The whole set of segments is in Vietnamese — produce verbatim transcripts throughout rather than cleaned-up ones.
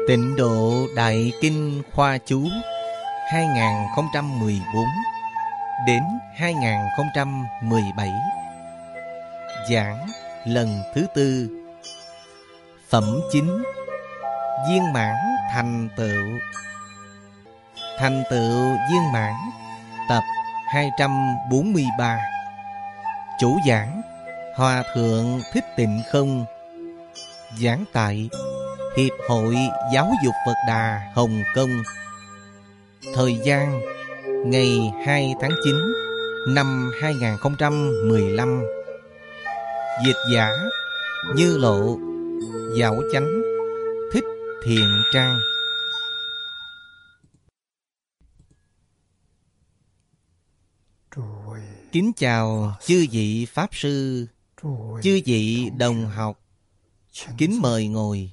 Tịnh Độ Đại Kinh Khoa Chú hai nghìn không trăm mười bốn đến hai nghìn không trăm mười bảy. Giảng lần thứ tư. Phẩm chính: viên mãn thành tựu. Thành tựu viên mãn, tập hai trăm bốn mươi ba. Chủ giảng: Hòa Thượng Thích Tịnh Không. Giảng tại Hiệp hội Giáo dục Phật Đà Hồng Kông. Thời gian: ngày hai tháng chín năm hai nghìn không trăm mười lăm. Dịch giả: Như Lộ. Giáo chánh: Thích Thiện Trang. Kính chào chư vị Pháp Sư, chư vị đồng học. Kính mời ngồi.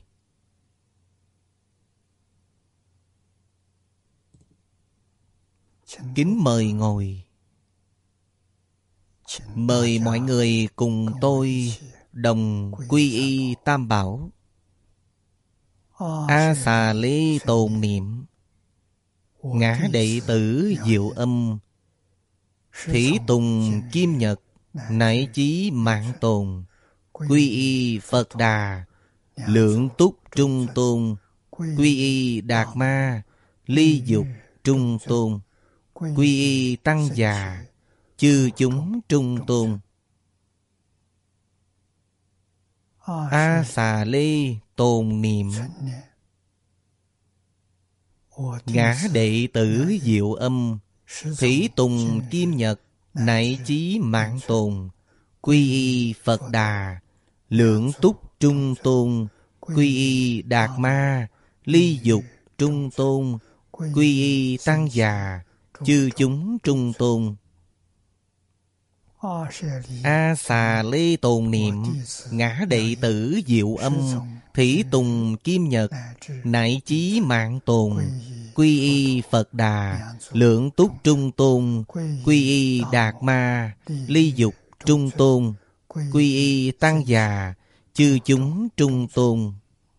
Kính mời ngồi. Mời mọi người cùng tôi đồng quy y Tam Bảo. A Xà Lê tồn niệm. Ngã đệ tử Diệu Âm. Thủy Tùng Kim Nhật. Nải chí mạng tồn. Quy y Phật Đà. Lượng túc Trung Tôn. Quy y Đạt Ma. Ly dục Trung Tôn. Quy y Tăng Già. Chư chúng Trung Tôn. A Xà Lê tồn niệm. Ngã đệ tử Diệu Âm. Thủy Tùng Kim Nhật. Nải chí mạng tồn. Quy y Phật Đà. Lượng túc Trung Tôn. Quy y Đạt Ma. Ly dục Trung Tôn. Quy y Tăng Già. Chư chúng Trung Tôn. A Xà Lê tồn niệm. Ngã đệ tử Diệu Âm. Thủy Tùng Kim Nhật. Nải chí mạng tồn. Quy y Phật Đà. Lượng túc Trung Tôn. Quy y Đạt Ma. Ly dục Trung Tôn. Quy y Tăng Già. Chư chúng Trung Tôn.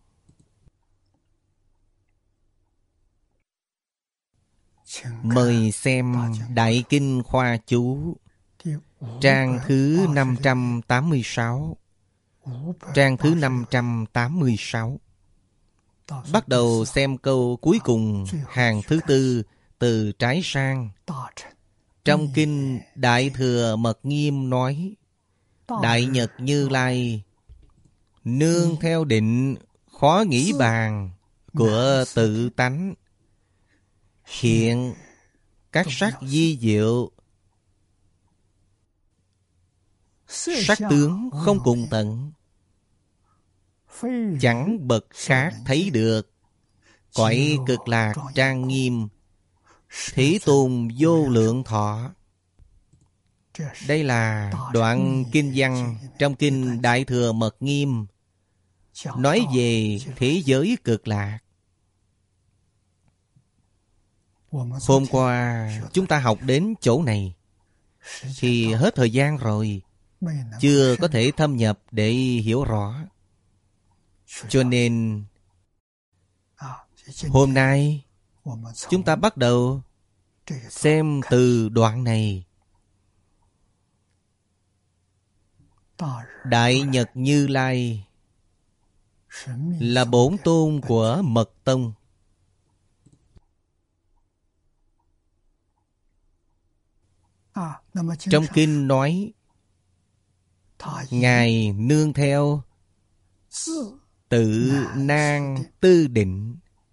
Mời xem Đại Kinh Khoa Chú, trang thứ năm trăm tám mươi sáu. Trang thứ năm trăm tám mươi sáu. Bắt đầu xem câu cuối cùng hàng thứ tư từ trái sang. Trong kinh Đại Thừa Mật Nghiêm nói: Đại Nhật Như Lai nương theo định khó nghĩ bàn của tự tánh, hiện các sắc di diệu, sắc tướng không cùng tận, chẳng bậc khác thấy được. Cõi cực lạc trang nghiêm, Thế Tôn vô lượng thọ. Đây là đoạn kinh văn trong kinh Đại Thừa Mật Nghiêm, nói về thế giới cực lạc. Hôm qua chúng ta học đến chỗ này thì hết thời gian rồi, chưa có thể thâm nhập để hiểu rõ. Cho nên hôm nay chúng ta bắt đầu xem từ đoạn này. Đại Nhật Như Lai là bổn tôn của Mật Tông. Trong kinh nói Ngài nương theo tự nan tư định.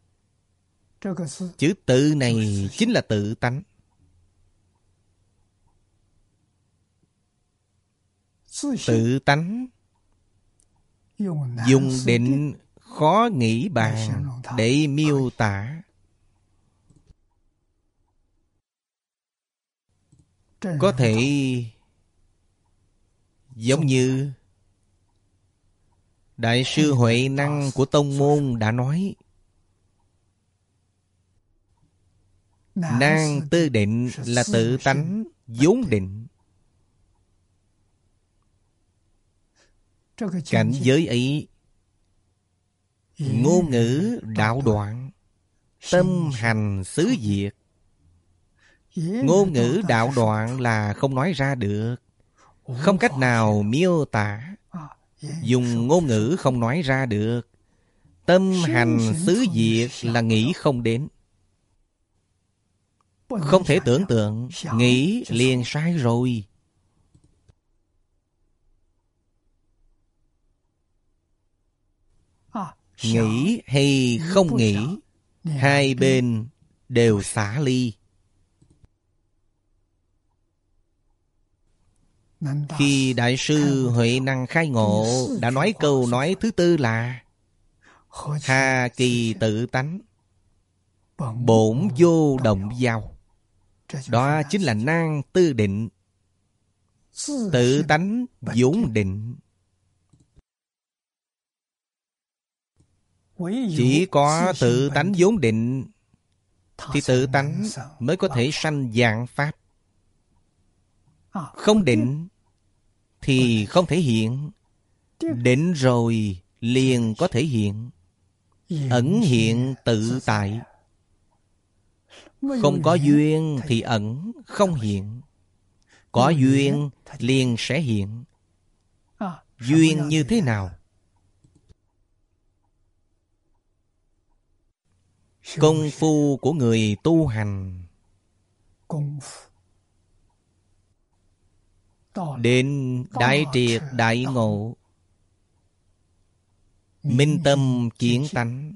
Chữ tự này chính là tự tánh. Tự tánh dùng định khó nghĩ bàn để miêu tả. Có thể giống như Đại sư Huệ Năng của tông môn đã nói: Nan tư định là tự tánh vốn định. Cảnh giới ấy ngôn ngữ đạo đoạn, tâm hành xứ diệt. Ngôn ngữ đạo đoạn là không nói ra được, không cách nào miêu tả. Dùng ngôn ngữ không nói ra được. Tâm hành xứ diệt là nghĩ không đến. Không thể tưởng tượng, nghĩ liền sai rồi. Nghĩ hay không nghĩ, hai bên đều xả ly. Khi Đại sư Huệ Năng khai ngộ đã nói câu nói thứ tư là hà kỳ tự tánh, bổn vô động giao. Đó chính là nan tư định, tự tánh vốn định. Chỉ có tự tánh vốn định thì tự tánh mới có thể sanh vạn pháp. Không định thì không thể hiện. Định rồi liền có thể hiện. Ẩn hiện tự tại. Không có duyên thì ẩn không hiện. Có duyên liền sẽ hiện. Duyên như thế nào? Công phu của người tu hành đến đại triệt đại ngộ, minh tâm kiến tánh,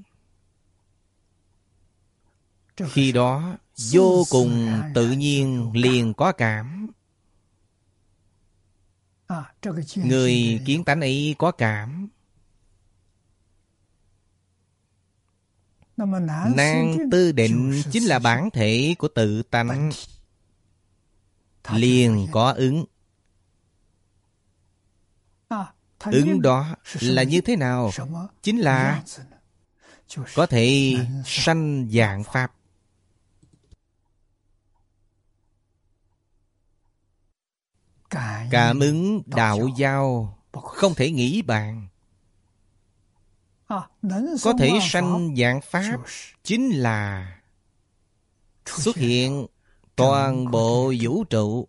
khi đó vô cùng tự nhiên liền có cảm. Người kiến tánh ấy có cảm. Nan tư định chính là bản thể của tự tánh, liền có ứng. Ứng đó là như thế nào? Chính là có thể sanh vạn pháp. Cảm ứng đạo giao không thể nghĩ bàn. Có thể sanh vạn pháp chính là xuất hiện toàn bộ vũ trụ.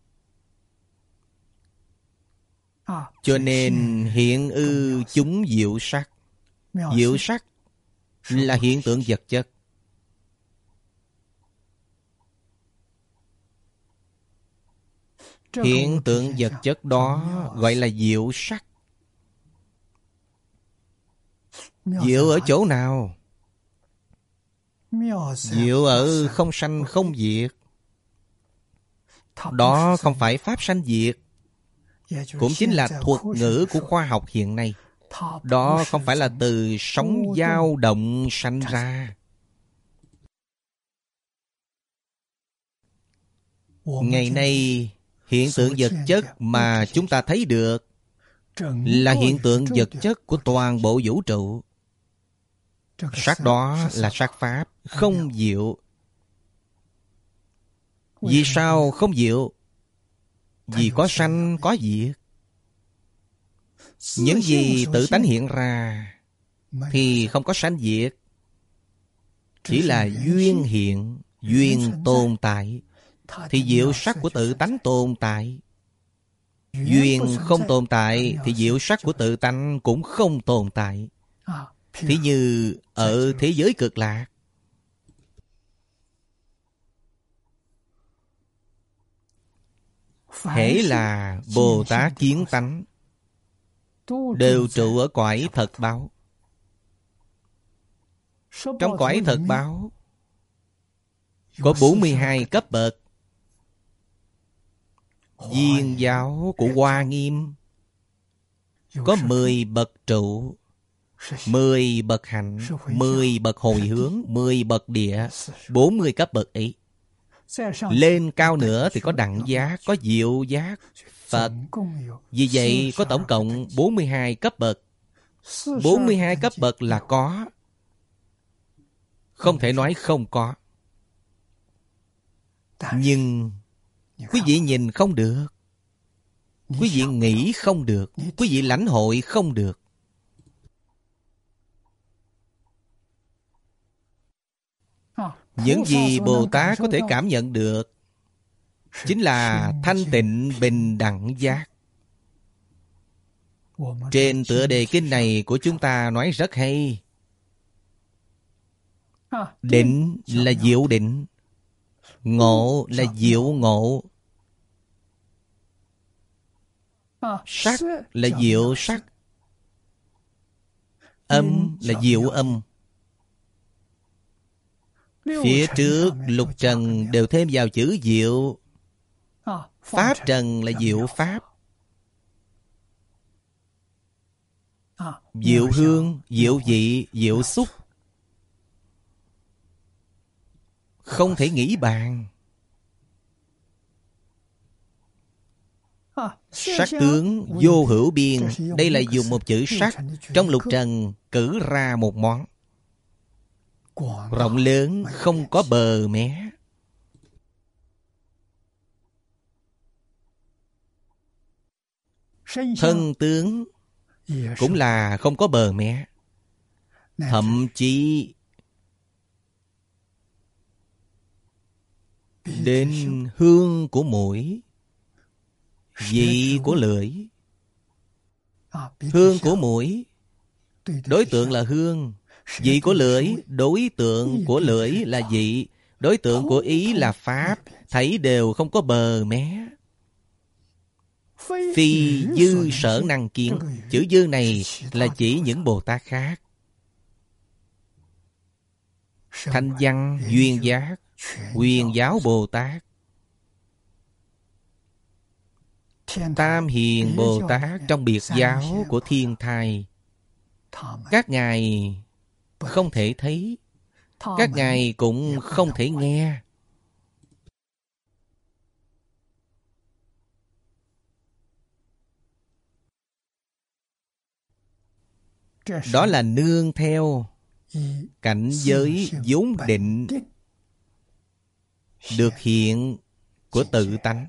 Cho nên hiện ư chúng diệu sắc. Diệu sắc là hiện tượng vật chất. Hiện tượng vật chất đó gọi là diệu sắc. Diệu ở chỗ nào? Diệu ở không sanh không diệt. Đó không phải pháp sanh diệt, cũng chính là thuật ngữ của khoa học hiện nay. Đó không phải là từ sóng dao động sanh ra. Ngày nay hiện tượng vật chất mà chúng ta thấy được là hiện tượng vật chất của toàn bộ vũ trụ. Sắc đó là sắc pháp, không diệu. Vì sao không diệu? Vì có sanh có diệt. Những gì tự tánh hiện ra thì không có sanh diệt, chỉ là duyên hiện, duyên tồn tại, thì diệu sắc của tự tánh tồn tại. Duyên không tồn tại thì diệu sắc của tự tánh cũng không tồn tại. Thí như ở thế giới cực lạc, hễ là Bồ Tát kiến tánh đều trụ ở cõi thật báo. Trong cõi thật báo có bốn mươi hai cấp bậc. Viên giáo của Hoa Nghiêm có mười bậc trụ, mười bậc hạnh, mười bậc hồi hướng, mười bậc địa, bốn mươi cấp bậc ấy. Lên cao nữa thì có đẳng giác, có diệu giác, Phật. Vì vậy có tổng cộng bốn mươi hai cấp bậc. bốn mươi hai cấp bậc là có, không thể nói không có. Nhưng quý vị nhìn không được, quý vị nghĩ không được, quý vị lãnh hội không được. Những gì Bồ Tát có thể cảm nhận được chính là thanh tịnh bình đẳng giác. Trên tựa đề kinh này của chúng ta nói rất hay. Định là diệu định, ngộ là diệu ngộ, sắc là diệu sắc, âm là diệu âm. Phía trước lục trần đều thêm vào chữ diệu. Pháp trần là diệu pháp. Diệu hương, diệu vị, diệu xúc. Không thể nghĩ bàn. Sắc tướng vô hữu biên. Đây là dùng một chữ sắc trong lục trần cử ra một món. Rộng lớn không có bờ mé. Thân tướng cũng là không có bờ mé. Thậm chí đến hương của mũi, vị của lưỡi. Hương của mũi đối tượng là hương, vị của lưỡi đối tượng của lưỡi là vị, đối tượng của ý là pháp. Thảy đều không có bờ mé. Phi dư sở năng kiến. Chữ dư này là chỉ những Bồ Tát khác. Thanh văn duyên giác, huyền giáo Bồ Tát, Tam hiền Bồ Tát trong biệt giáo của Thiên Thai, các ngài không thể thấy, các ngài cũng không thể nghe. Đó là nương theo cảnh giới vốn định được hiện của tự tánh.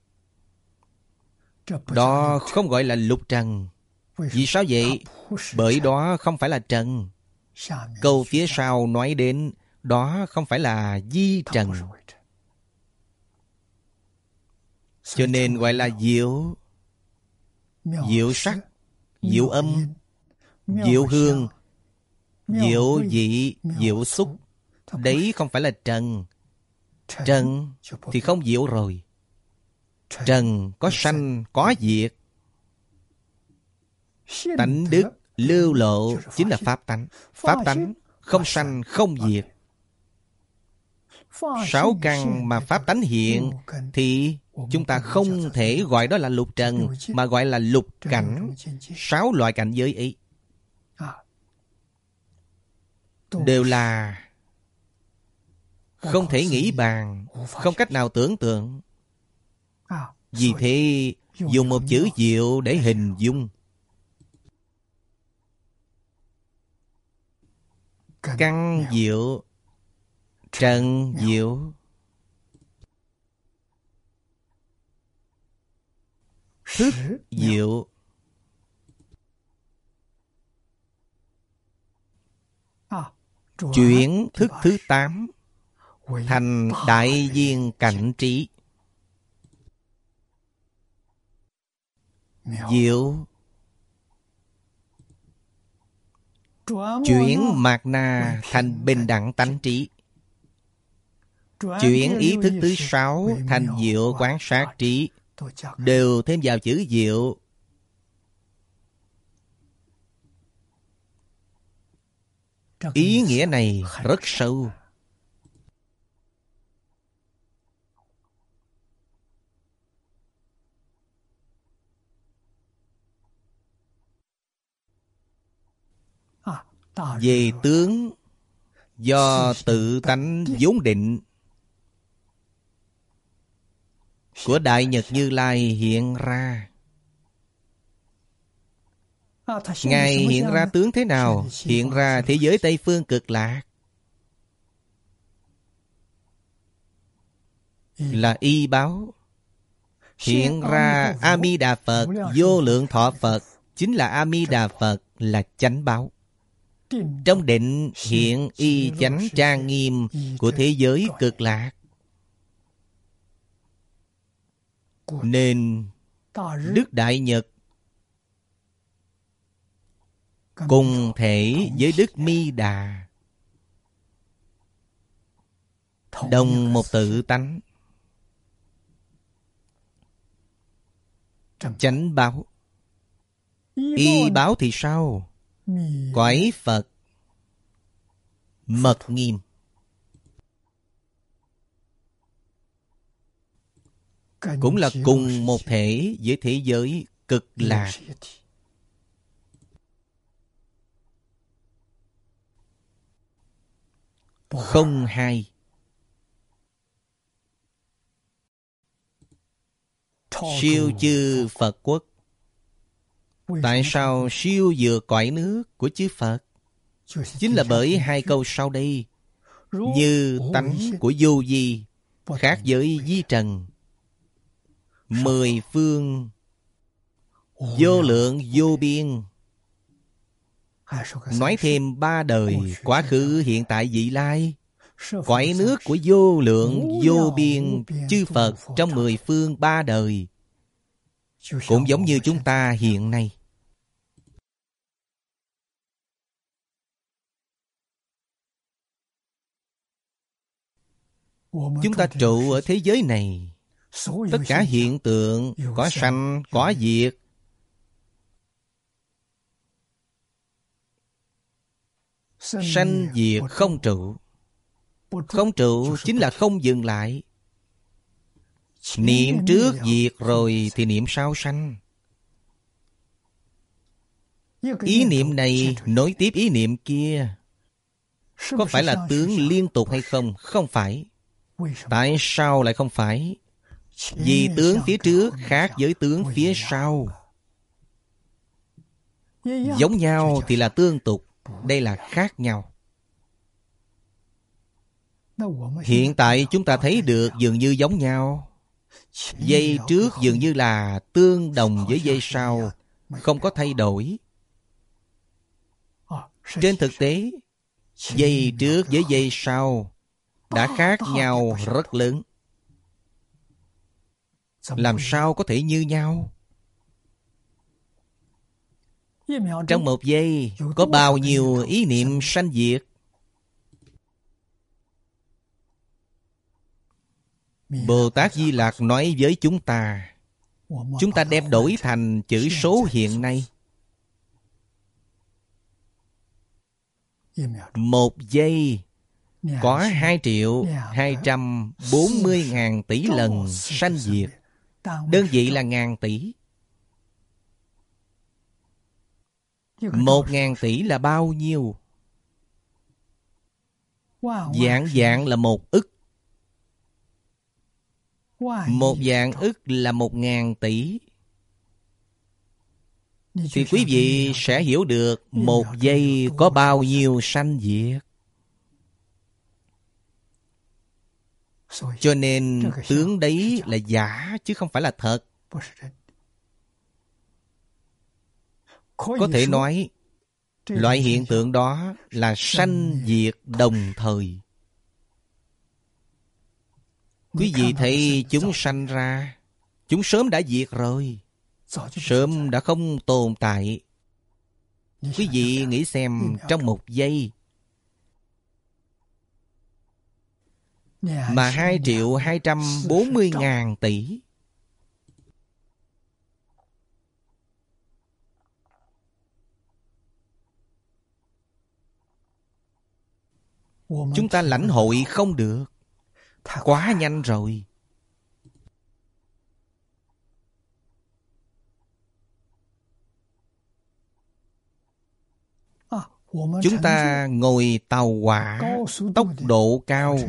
Đó không gọi là lục trần. Vì sao vậy? Bởi đó không phải là trần. Câu phía sau nói đến đó không phải là di trần, cho nên gọi là diệu. Diệu sắc, diệu âm, diệu hương, diệu vị, diệu xúc. Đấy không phải là trần. Trần thì không diệu rồi. Trần có sanh, có diệt. Tánh đức lưu lộ chính là pháp tánh. Pháp tánh không sanh, không diệt. Sáu căn mà pháp tánh hiện thì chúng ta không thể gọi đó là lục trần, mà gọi là lục cảnh. Sáu loại cảnh giới ấy đều là không thể nghĩ bàn, không cách nào tưởng tượng. Vì thế dùng một chữ diệu để hình dung. Căn diệu, trần diệu, thức diệu. Chuyển thức thứ tám thành đại viên cảnh trí. Diệu. Chuyển mạt na thành bình đẳng tánh trí. Chuyển ý thức thứ sáu thành diệu quán sát trí. Đều thêm vào chữ diệu. Ý nghĩa này rất sâu. Về tướng, do tự tánh vốn định của Đại Nhật Như Lai hiện ra. Ngài hiện ra tướng thế nào? Hiện ra thế giới Tây Phương Cực Lạc. Là y báo. Hiện ra A Di Đà Phật, vô lượng thọ Phật, chính là A Di Đà Phật, là chánh báo. Trong định hiện y chánh trang nghiêm của thế giới cực lạc, nên Đức Đại Nhật cùng thể với Đức Mi Đà đồng một tự tánh. Chánh báo. Y báo thì sao? Cõi Phật mật nghiêm. Cũng là cùng một thể với thế giới cực lạc. Không hai. Siêu chư Phật quốc. Tại sao siêu vượt cõi nước của chư Phật? Chính là bởi hai câu sau đây. Như tánh của vô vi khác với vi trần, mười phương vô lượng vô biên. Nói thêm ba đời, quá khứ hiện tại vị lai. Cõi nước của vô lượng vô biên chư Phật trong mười phương ba đời, cũng giống như chúng ta hiện nay. Chúng ta trụ ở thế giới này, tất cả hiện tượng có sanh, có diệt. Sanh diệt không trụ. Không trụ chính là không dừng lại. Niệm trước diệt rồi thì niệm sau sanh. Ý niệm này nối tiếp ý niệm kia. Có phải là tướng liên tục hay không? Không phải. Tại sao lại không phải? Vì tướng phía trước khác với tướng phía sau. Giống nhau thì là tương tục. Đây là khác nhau. Hiện tại chúng ta thấy được dường như giống nhau. Dây trước dường như là tương đồng với dây sau, không có thay đổi. Trên thực tế, dây trước với dây sau đã khác nhau rất lớn. Làm sao có thể như nhau? Trong một giây có bao nhiêu ý niệm sanh diệt? Bồ Tát Di Lặc nói với chúng ta, chúng ta đem đổi thành chữ số hiện nay. Một giây có hai triệu hai trăm bốn mươi ngàn tỷ lần sanh diệt. Đơn vị là ngàn tỷ. Một ngàn tỷ là bao nhiêu? Vạn vạn là một ức. Một vạn ức là một ngàn tỷ. Thì quý vị sẽ hiểu được một giây có bao nhiêu sanh diệt. Cho nên tướng đấy là giả chứ không phải là thật. Có thể nói loại hiện tượng đó là sanh diệt đồng thời. Quý vị thấy chúng sanh ra, chúng sớm đã diệt rồi, sớm đã không tồn tại. Quý vị nghĩ xem, trong một giây mà hai triệu hai trăm bốn mươi ngàn tỷ. Chúng ta lãnh hội không được. Quá nhanh rồi. Chúng ta ngồi tàu hỏa tốc độ cao,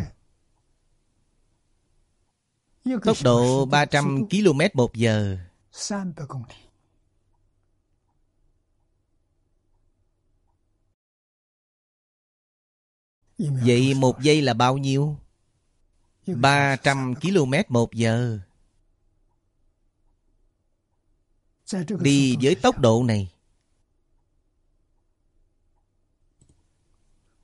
tốc độ ba trăm ki lô mét một giờ. Vậy một giây là bao nhiêu? ba trăm ki lô mét một giờ. Đi với tốc độ này,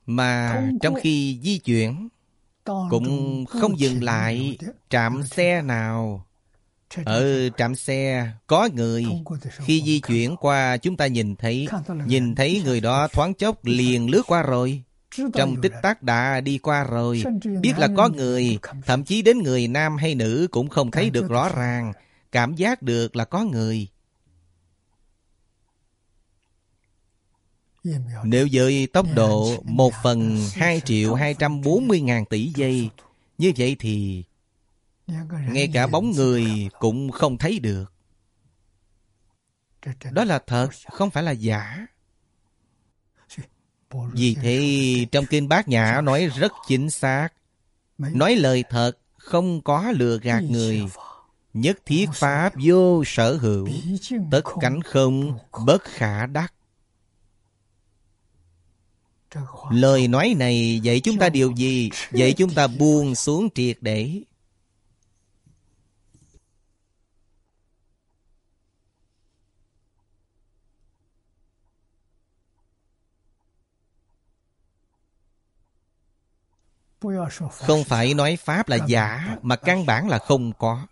Mà trong khi di chuyển cũng không dừng lại trạm xe nào. Ở trạm xe có người, khi di chuyển qua chúng ta nhìn thấy, nhìn thấy người đó thoáng chốc liền lướt qua rồi. Trong tích tắc đã đi qua rồi. Biết là có người, thậm chí đến người nam hay nữ cũng không thấy được rõ ràng. Cảm giác được là có người. Nếu với tốc độ một phần hai triệu hai trăm bốn mươi ngàn tỷ giây, như vậy thì ngay cả bóng người cũng không thấy được. Đó là thật, không phải là giả. Vì thế trong kinh Bát Nhã nói rất chính xác. Nói lời thật, không có lừa gạt người. Nhất thiết pháp vô sở hữu, tất cánh không bất khả đắc. Lời nói này dạy chúng ta điều gì? Dạy chúng ta buông xuống triệt để. Không phải nói Pháp là giả, mà căn bản là không có.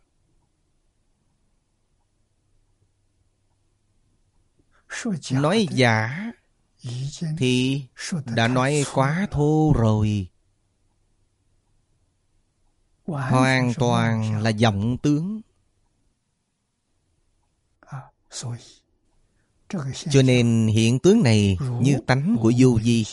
Nói giả thì đã nói quá thô rồi. Hoàn toàn là vọng tướng. Cho nên hiện tướng này như tánh của vô vi.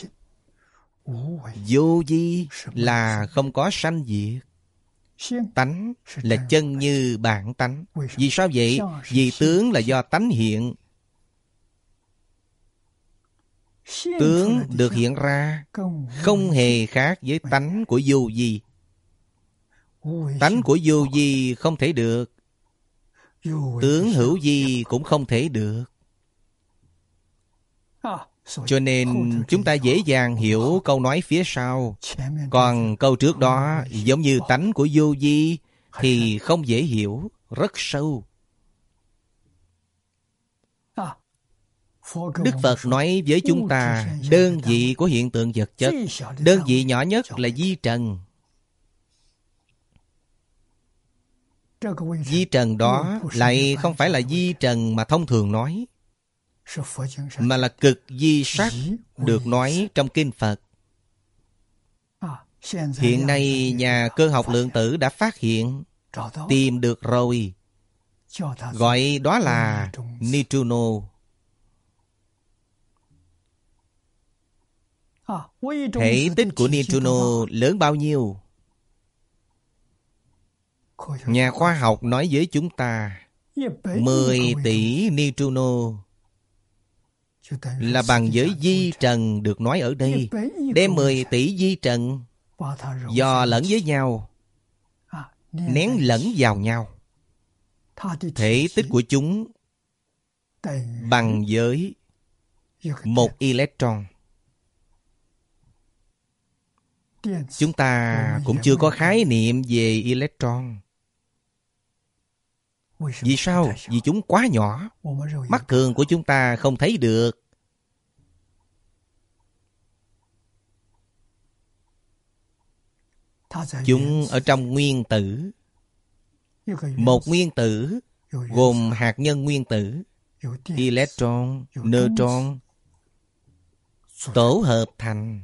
Vô vi là không có sanh diệt. Tánh là chân như bản tánh. Vì sao vậy? Vì tướng là do tánh hiện. Tướng được hiện ra không hề khác với tánh của vô vi. Tánh của vô vi không thể được. Tướng hữu vi cũng không thể được. Cho nên chúng ta dễ dàng hiểu câu nói phía sau. Còn câu trước đó giống như tánh của vô vi thì không dễ hiểu, rất sâu. Đức Phật nói với chúng ta đơn vị của hiện tượng vật chất. Đơn vị nhỏ nhất là vi trần. Vi trần đó lại không phải là vi trần mà thông thường nói, mà là cực vi sắc được nói trong kinh Phật. Hiện nay nhà cơ học lượng tử đã phát hiện, tìm được rồi, gọi đó là neutrino. Thể tích của neutrino lớn bao nhiêu? Nhà khoa học nói với chúng ta mười tỷ neutrino là bằng với vi trần được nói ở đây. Đem mười tỷ vi trần dò lẫn với nhau, nén lẫn vào nhau. Thể tích của chúng bằng với một electron. Chúng ta cũng chưa có khái niệm về electron. Vì sao? Vì chúng quá nhỏ. Mắt thường của chúng ta không thấy được. Chúng ở trong nguyên tử. Một nguyên tử gồm hạt nhân nguyên tử, electron, neutron, tổ hợp thành.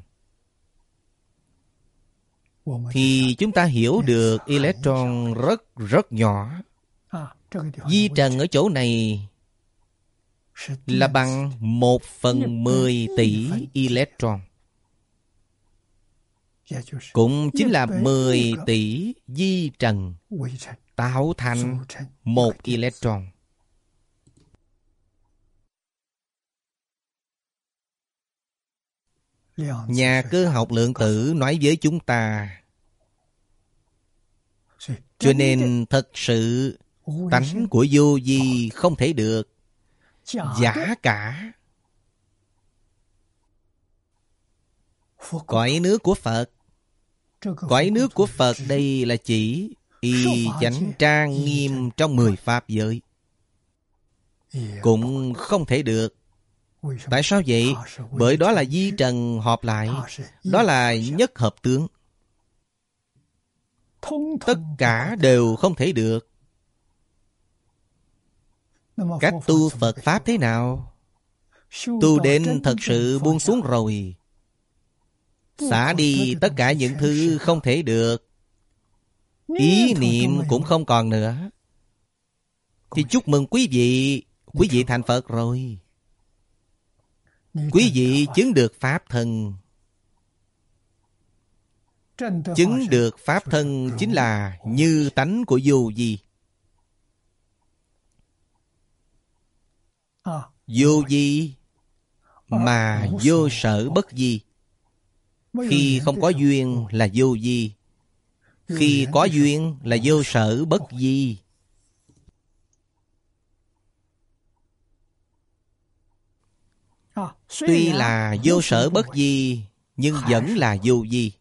Thì chúng ta hiểu được electron rất rất nhỏ. Vi trần ở chỗ này là bằng một phần mười tỷ electron. Cũng chính là mười tỷ vi trần tạo thành một electron. Nhà cơ học lượng tử nói với chúng ta, cho nên thật sự tánh của vô vi không thể được. Giả cả. Cõi nước của Phật. Cõi nước của Phật đây là chỉ y chánh trang nghiêm trong mười pháp giới. Cũng không thể được. Tại sao vậy? Bởi đó là vi trần hợp lại. Đó là nhất hợp tướng. Tất cả đều không thể được. Cách tu Phật Pháp thế nào? Tu đến thật sự buông xuống rồi, xả đi tất cả những thứ không thể được, ý niệm cũng không còn nữa, thì chúc mừng quý vị. Quý vị thành Phật rồi. Quý vị chứng được Pháp thân. Chứng được Pháp thân chính là như tánh của vô vi. Vô vi mà vô sở bất vi. Khi không có duyên là vô vi, khi có duyên là vô sở bất vi. Tuy là vô sở bất vi, nhưng vẫn là vô vi.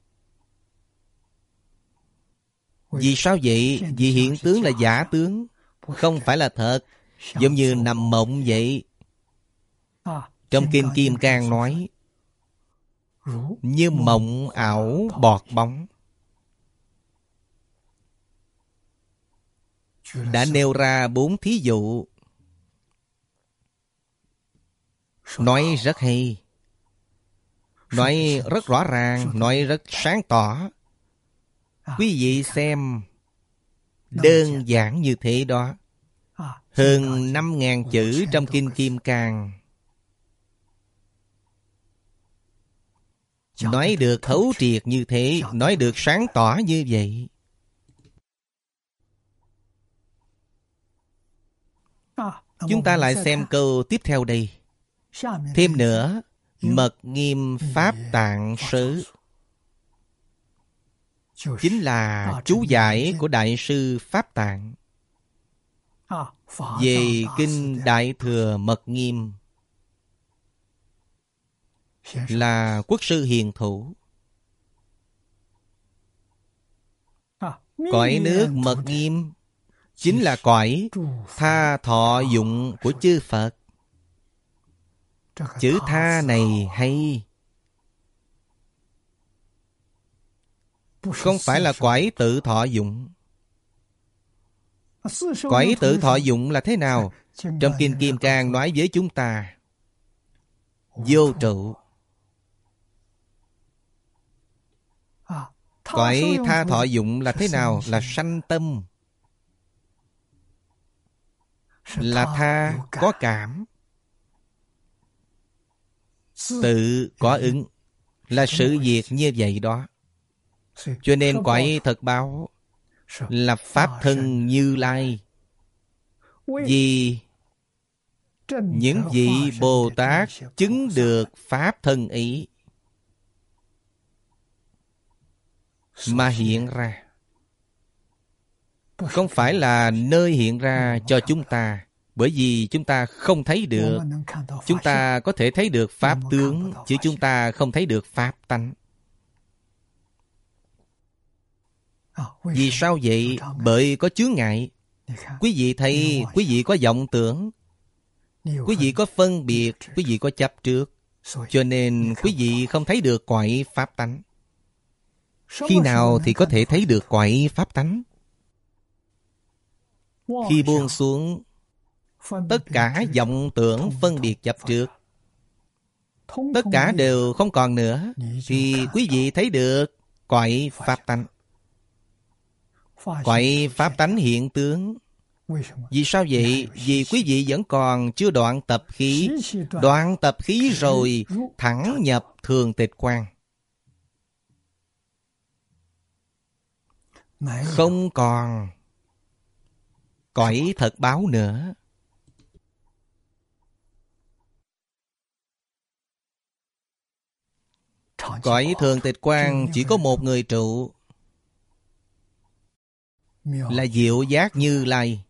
Vì sao vậy? Vì hiện tướng là giả tướng, không phải là thật, giống như nằm mộng vậy. Trong Kinh Kim Cang nói, như mộng ảo bọt bóng. Đã nêu ra bốn thí dụ, nói rất hay, nói rất rõ ràng, nói rất sáng tỏ. Quý vị xem, đơn giản như thế đó. Hơn năm ngàn chữ trong Kinh Kim Cang, nói được thấu triệt như thế, nói được sáng tỏ như vậy. Chúng ta lại xem câu tiếp theo đây. Thêm nữa, mật nghiêm Pháp Tạng Sớ, chính là chú giải của Đại sư Pháp Tạng về Kinh Đại Thừa Mật Nghiêm, là quốc sư hiền thủ. Cõi nước Mật Nghiêm chính là cõi tha thọ dụng của chư Phật. Chữ tha này hay, không phải là cõi tự thọ dụng. Cõi tự thọ dụng là thế nào? Trong Kinh Kim Cang nói với chúng ta, vô trụ. Cõi tha thọ dụng là thế nào? Là sanh tâm, là tha có cảm, tự có ứng, là sự việc như vậy đó. Cho nên cõi thật báo là Pháp thân Như Lai. Vì những vị Bồ Tát chứng được Pháp thân ý mà hiện ra, không phải là nơi hiện ra cho chúng ta. Bởi vì chúng ta không thấy được. Chúng ta có thể thấy được Pháp tướng, chứ chúng ta không thấy được Pháp tánh. Vì sao vậy? Bởi có chướng ngại. Quý vị thấy, quý vị có vọng tưởng, quý vị có phân biệt, quý vị có chấp trước, cho nên quý vị không thấy được cõi Pháp tánh. Khi nào thì có thể thấy được cõi Pháp tánh? Khi buông xuống tất cả vọng tưởng phân biệt chấp trước, tất cả đều không còn nữa, thì quý vị thấy được cõi Pháp tánh. Cõi Pháp tánh hiện tướng. Vì sao vậy? Vì quý vị vẫn còn chưa đoạn tập khí. Đoạn tập khí rồi thẳng nhập thường tịch quan. Không còn cõi thật báo nữa. Cõi thường tịch quan chỉ có một người trụ, là Diệu Giác Như Lai.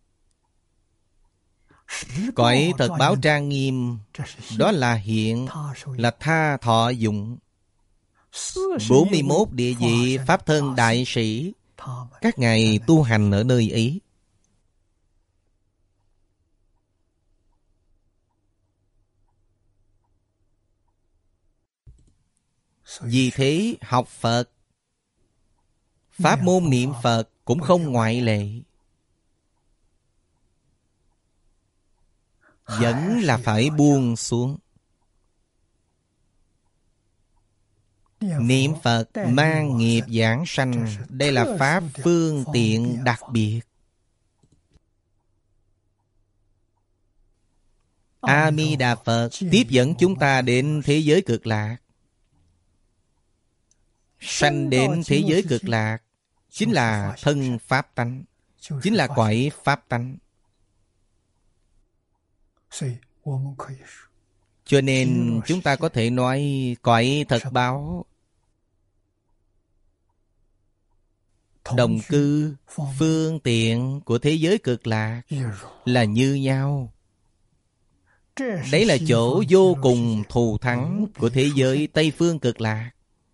Cõi thật báo trang nghiêm, đó là hiện, là tha thọ dụng. bốn mươi mốt địa vị Pháp thân đại sĩ, các ngài tu hành ở nơi ấy. Vì thế học Phật, pháp môn niệm Phật cũng không ngoại lệ. Vẫn là phải buông xuống. Niệm Phật mang nghiệp giảng sanh. Đây là pháp phương tiện đặc biệt. A Di Đà Phật tiếp dẫn chúng ta đến thế giới cực lạc. Sanh đến thế giới cực lạc chính là thân pháp tánh, chính là cõi pháp tánh. Cho nên chúng ta có thể nói cõi thật báo, đồng cư, phương tiện của thế giới cực lạc là như nhau. Đấy là chỗ vô cùng thù thắng của thế giới Tây phương cực lạc.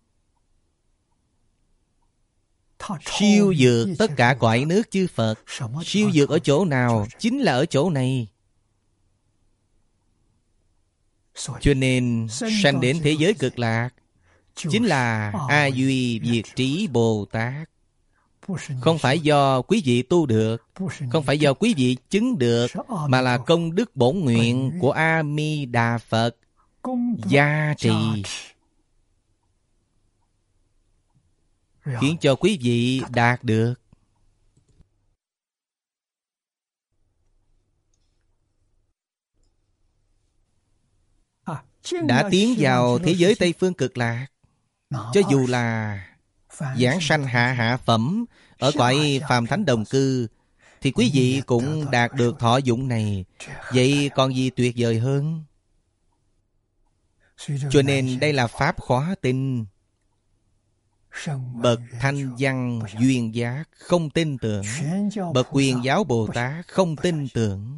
Siêu vượt tất cả cõi nước chư Phật. Siêu vượt ở chỗ nào? Chính là ở chỗ này. Cho nên sanh đến thế giới cực lạc chính là A Duy Diệt Trí Bồ Tát. Không phải do quý vị tu được, không phải do quý vị chứng được, mà là công đức bổn nguyện của A Di Đà Phật gia trì, khiến cho quý vị đạt được. Đã tiến vào thế giới Tây phương cực lạc, cho dù là giảng sanh hạ hạ phẩm ở cõi phàm thánh đồng cư, thì quý vị cũng đạt được thọ dụng này. Vậy còn gì tuyệt vời hơn? Cho nên đây là pháp khó tin. Bậc thanh văn duyên giác không tin tưởng, bậc quyền giáo Bồ Tát không tin tưởng.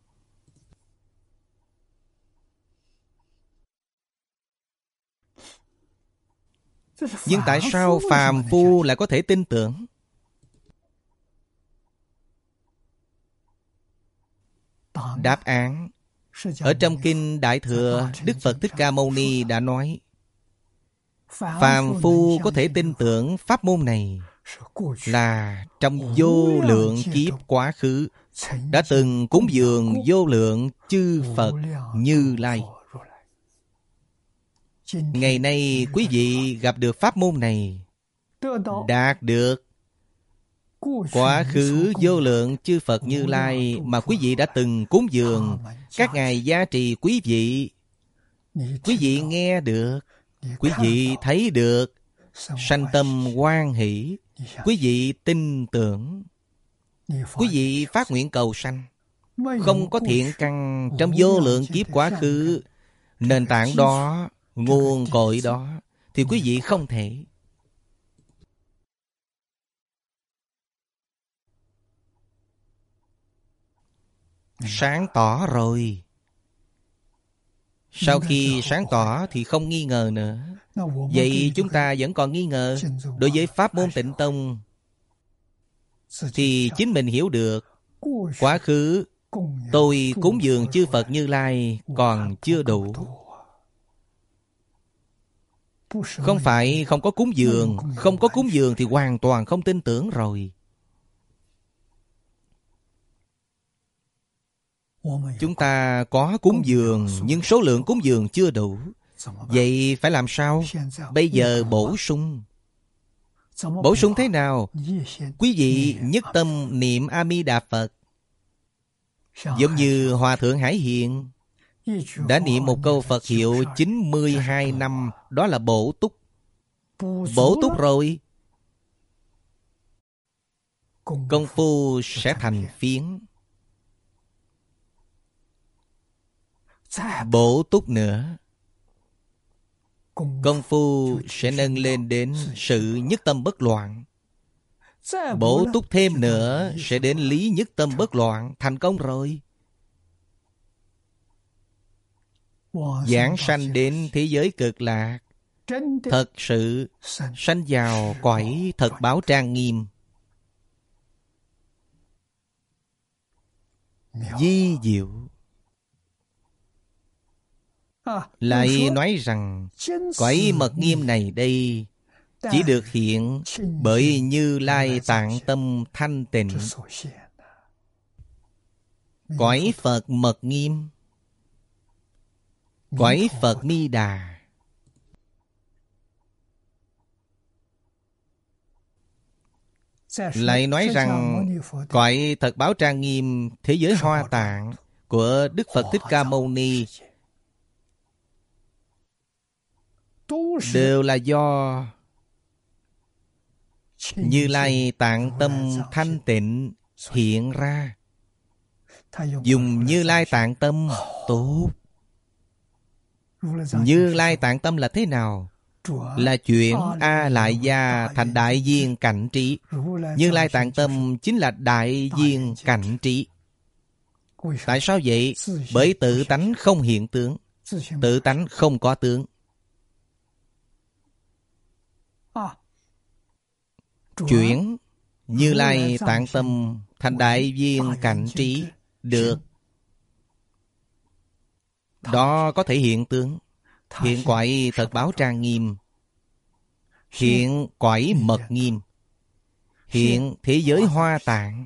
Nhưng tại sao phàm phu lại có thể tin tưởng? Đáp án ở trong kinh Đại Thừa, Đức Phật Thích Ca Mâu Ni đã nói, phàm phu có thể tin tưởng pháp môn này là trong vô lượng kiếp quá khứ đã từng cúng dường vô lượng chư Phật Như Lai. Ngày nay quý vị gặp được pháp môn này, đạt được quá khứ vô lượng chư Phật Như Lai mà quý vị đã từng cúng dường, các ngài gia trì quý vị. Quý vị nghe được, quý vị thấy được, sanh tâm hoan hỷ, quý vị tin tưởng, quý vị phát nguyện cầu sanh. Không có thiện căn trong vô lượng kiếp quá khứ, nền tảng đó, nguồn cội đó, thì quý vị không thể. Sáng tỏ rồi. Sau khi sáng tỏ thì không nghi ngờ nữa. Vậy chúng ta vẫn còn nghi ngờ. Đối với pháp môn Tịnh Tông thì chính mình hiểu được, quá khứ tôi cúng dường chư Phật Như Lai còn chưa đủ. Không phải không có cúng dường, không có cúng dường thì hoàn toàn không tin tưởng rồi. Chúng ta có cúng dường, nhưng số lượng cúng dường chưa đủ. Vậy phải làm sao? Bây giờ bổ sung. Bổ sung thế nào? Quý vị nhất tâm niệm A Di Đà Phật. Giống như Hòa Thượng Hải Hiền đã niệm một câu Phật hiệu chín mươi hai năm, đó là bổ túc. Bổ túc rồi, công phu sẽ thành phiến. Bổ túc nữa, công phu sẽ nâng lên đến sự nhất tâm bất loạn. Bổ túc thêm nữa sẽ đến lý nhất tâm bất loạn. Thành công rồi. Giảng sanh đến thế giới cực lạc, thật sự sanh vào cõi thật báo trang nghiêm. Vi diệu. lại nói rằng cõi mật nghiêm này đây chỉ được hiện bởi Như Lai tạng tâm thanh tịnh. Cõi Phật mật nghiêm, cõi Phật Mi Đà, lại nói rằng cõi Thật Báo Trang Nghiêm thế giới Hoa Tạng của Đức Phật Thích Ca Mâu Ni đều là do Như Lai tạng tâm thanh tịnh hiện ra. Dùng Như Lai tạng tâm tốt. Như Lai tạng tâm là thế nào? Là chuyển A Lại Gia thành đại viên cảnh trí. Như Lai tạng tâm chính là đại viên cảnh trí. Tại sao vậy? Bởi tự tánh không hiện tướng, tự tánh không có tướng. Chuyển Như Lai tạng tâm thành đại viên cảnh trí được. Đó có thể hiện tướng. Hiện cõi Thật Báo Trang Nghiêm, hiện cõi mật nghiêm, hiện thế giới Hoa Tạng.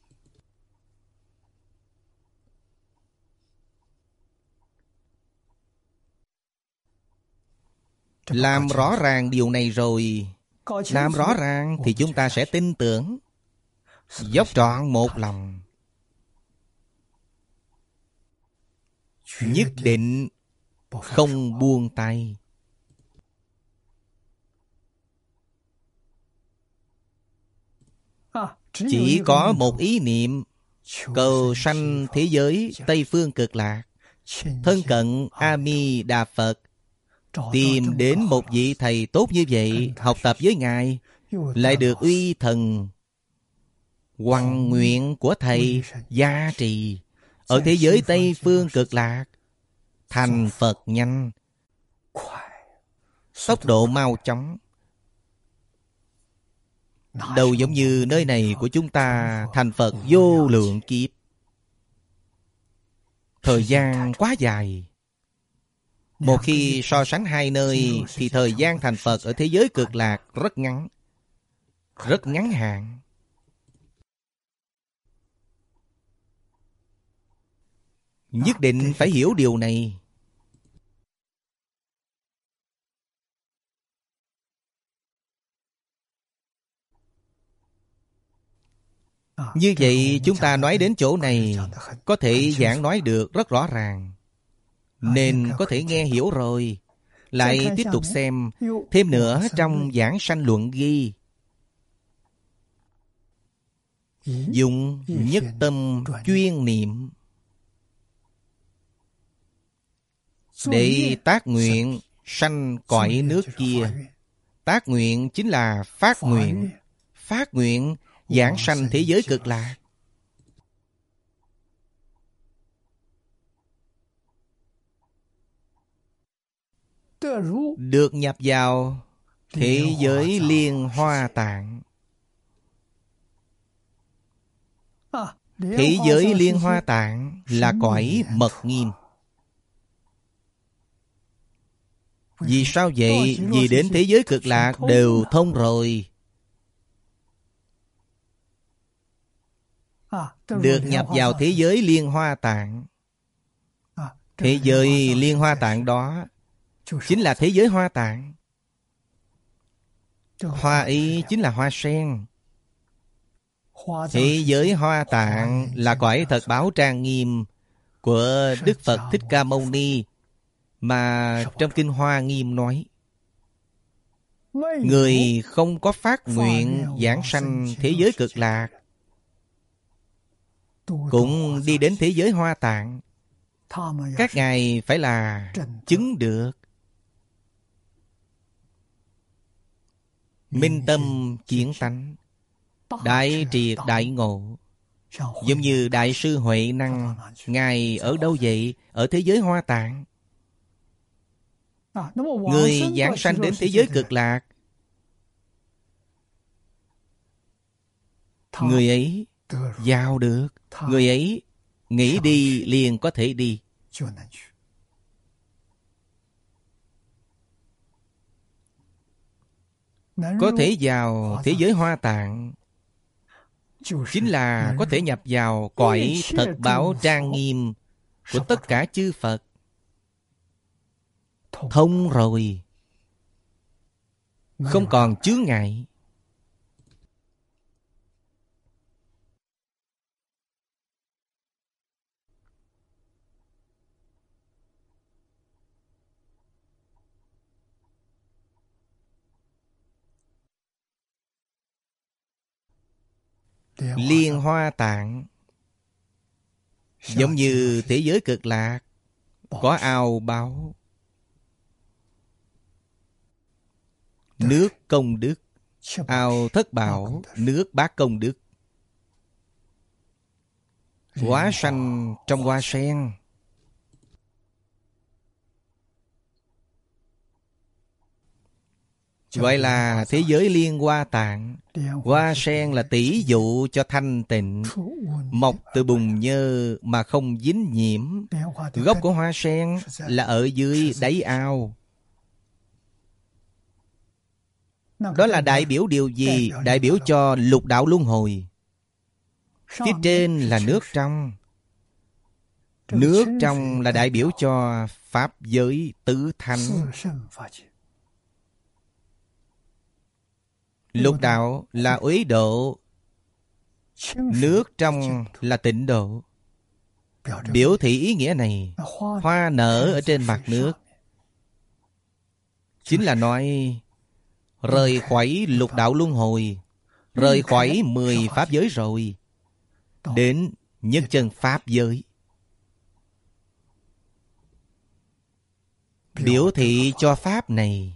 Làm rõ ràng điều này rồi, làm rõ ràng thì chúng ta sẽ tin tưởng, dốc trọn một lòng, nhất định không buông tay. Chỉ có một ý niệm, cầu sanh thế giới Tây Phương Cực Lạc, thân cận A Di Đà Phật, tìm đến một vị thầy tốt như vậy, học tập với Ngài, lại được uy thần hoằng nguyện của thầy gia trì ở thế giới Tây Phương Cực Lạc, thành Phật nhanh, tốc độ mau chóng. Đâu giống như nơi này của chúng ta thành Phật vô lượng kiếp, thời gian quá dài. Một khi so sánh hai nơi thì thời gian thành Phật ở thế giới Cực Lạc rất ngắn, rất ngắn hạn. Nhất định phải hiểu điều này. Như vậy chúng ta nói đến chỗ này có thể giảng nói được rất rõ ràng, nên có thể nghe hiểu rồi. Lại tiếp tục xem thêm nữa trong Giảng Sanh Luận ghi: dùng nhất tâm chuyên niệm để tác nguyện sanh cõi nước kia. Tác nguyện chính là phát nguyện. Phát nguyện giảng sanh thế giới Cực Lạc. Được nhập vào thế giới Liên Hoa Tạng. Thế giới Liên Hoa Tạng là cõi mật nghiêm. Vì sao vậy? Vì đến thế giới Cực Lạc đều thông rồi. Được nhập vào thế giới Liên Hoa Tạng. Thế giới Liên Hoa Tạng đó chính là thế giới Hoa Tạng. Hoa ấy chính là hoa sen. Thế giới Hoa Tạng là cõi Thật Báo Trang Nghiêm của Đức Phật Thích Ca Mâu Ni, mà trong Kinh Hoa Nghiêm nói: người không có phát nguyện giảng sanh thế giới Cực Lạc cũng đi đến thế giới Hoa Tạng. Các ngài phải là chứng được, minh tâm kiến tánh, đại triệt đại ngộ. Giống như Đại sư Huệ Năng, ngài ở đâu vậy? Ở thế giới Hoa Tạng. Người giảng sanh đến thế giới Cực Lạc, người ấy vào được, người ấy nghĩ đi liền có thể đi. có thể vào thế giới Hoa Tạng, chính là có thể nhập vào cõi thật bảo trang nghiêm của tất cả chư Phật. Thông rồi, không còn chướng ngại. Liên Hoa Tạng giống như thế giới Cực Lạc, có ao báu, nước công đức, ao thất bảo, nước bát công đức, hóa sanh trong hoa sen. Gọi là thế giới Liên Hoa Tạng. Hoa sen là tỷ dụ cho thanh tịnh, mọc từ bùn nhơ mà không dính nhiễm. Gốc của hoa sen là ở dưới đáy ao. Đó là đại biểu điều gì? Đại biểu cho lục đạo luân hồi. Phía trên là nước trong. Nước trong là đại biểu cho pháp giới tứ thánh. Lục đạo là uế độ, nước trong là tịnh độ. Biểu thị ý nghĩa này, hoa nở ở trên mặt nước, chính là nói rời khỏi lục đạo luân hồi, rời khỏi mười pháp giới rồi, đến nhất chân pháp giới. Biểu thị cho pháp này.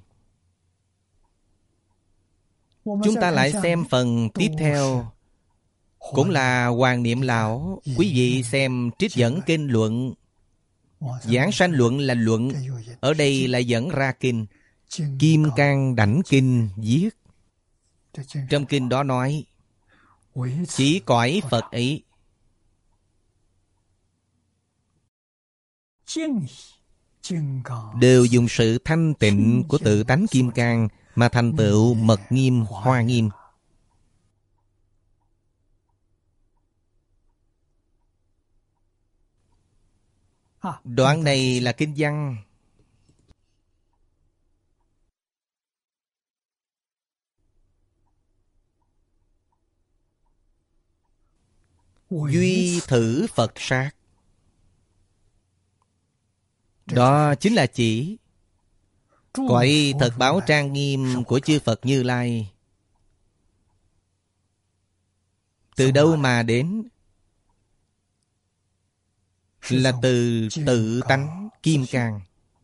Chúng ta lại xem phần tiếp theo, cũng là Hoàng Niệm Lão. Quý vị xem trích dẫn kinh luận. Giảng sanh luận là luận, ở đây lại dẫn ra kinh. Kim Cang Đảnh Kinh viết. Trong kinh đó nói, chỉ cõi Phật ấy đều dùng sự thanh tịnh của tự tánh Kim Cang mà thành tựu mật nghiêm, hoa nghiêm. Đoạn này là kinh văn. Duy thử Phật sát. Đó chính là chỉ cõi thật báo trang nghiêm của chư Phật Như Lai. Từ đâu mà đến? Là từ tự tánh Kim Cang.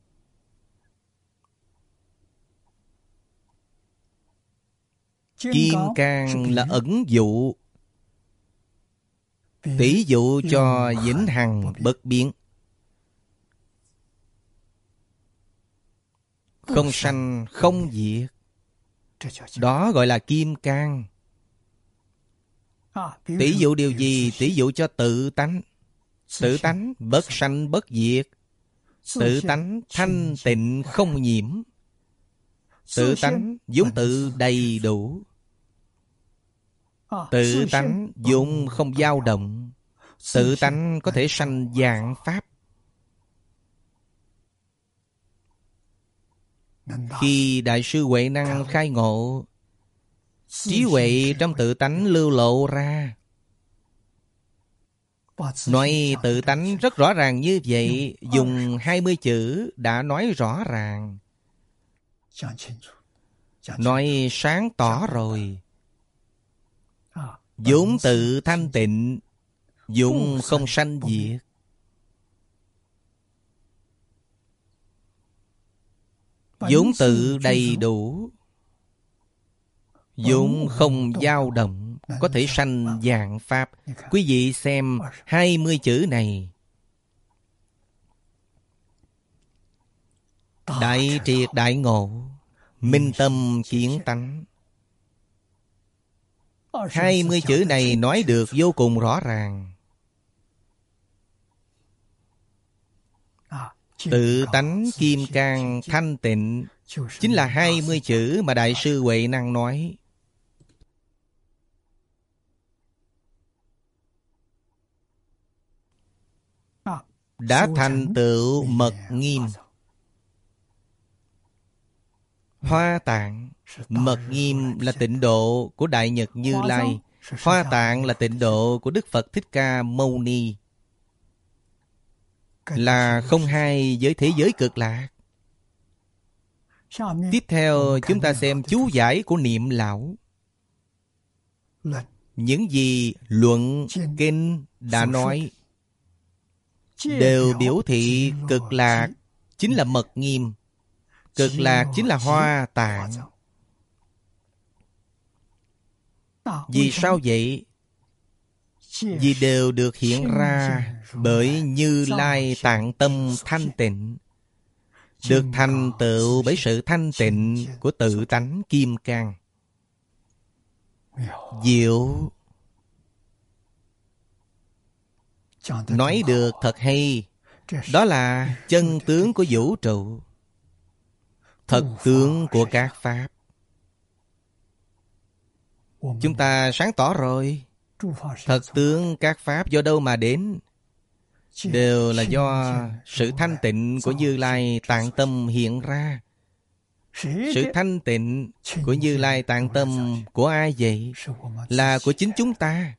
Kim Cang là ẩn dụ, tỷ dụ cho vĩnh hằng bất biến, không sanh không diệt. Đó gọi là Kim Cang. Tỷ dụ điều gì? Tỷ dụ cho tự tánh. Tự tánh bất sanh bất diệt, tự tánh thanh tịnh không nhiễm, tự tánh vốn tự đầy đủ, tự tánh vốn không dao động, tự tánh có thể sanh vạn pháp. Khi Đại sư Huệ Năng khai ngộ, trí huệ trong tự tánh lưu lộ ra. Nói tự tánh rất rõ ràng như vậy, dùng hai mươi chữ đã nói rõ ràng. Nói sáng tỏ rồi. Vốn tự thanh tịnh, vốn không sanh diệt. Vốn tự đầy đủ, vốn không dao động, có thể sanh vạn pháp. Quý vị xem hai mươi chữ này. Đại triệt đại ngộ, minh tâm kiến tánh. Hai mươi chữ này nói được vô cùng rõ ràng. Tự tánh kim cang thanh tịnh chính là hai mươi chữ mà Đại sư Huệ Năng nói. Đã thành tựu mật nghiêm. Hoa Tạng, mật nghiêm là tịnh độ của Đại Nhật Như Lai. Hoa Tạng là tịnh độ của Đức Phật Thích Ca Mâu Ni, là không hai với thế giới cực lạc. Tiếp theo chúng ta xem chú giải của Niệm Lão. Những gì luận kinh đã nói đều biểu thị cực lạc chính là mật nghiêm, cực lạc chính là Hoa Tạng. Vì sao vậy? Vì đều được hiện ra bởi Như Lai Tạng tâm thanh tịnh, được thành tựu bởi sự thanh tịnh của tự tánh kim cang. Diệu, nói được thật hay. Đó là chân tướng của vũ trụ, thật tướng của các pháp. Chúng ta sáng tỏ rồi. Thật tướng các pháp do đâu mà đến? Đều là do sự thanh tịnh của Như Lai Tạng tâm hiện ra. Sự thanh tịnh của Như Lai Tạng tâm của ai vậy? Là của chính chúng ta.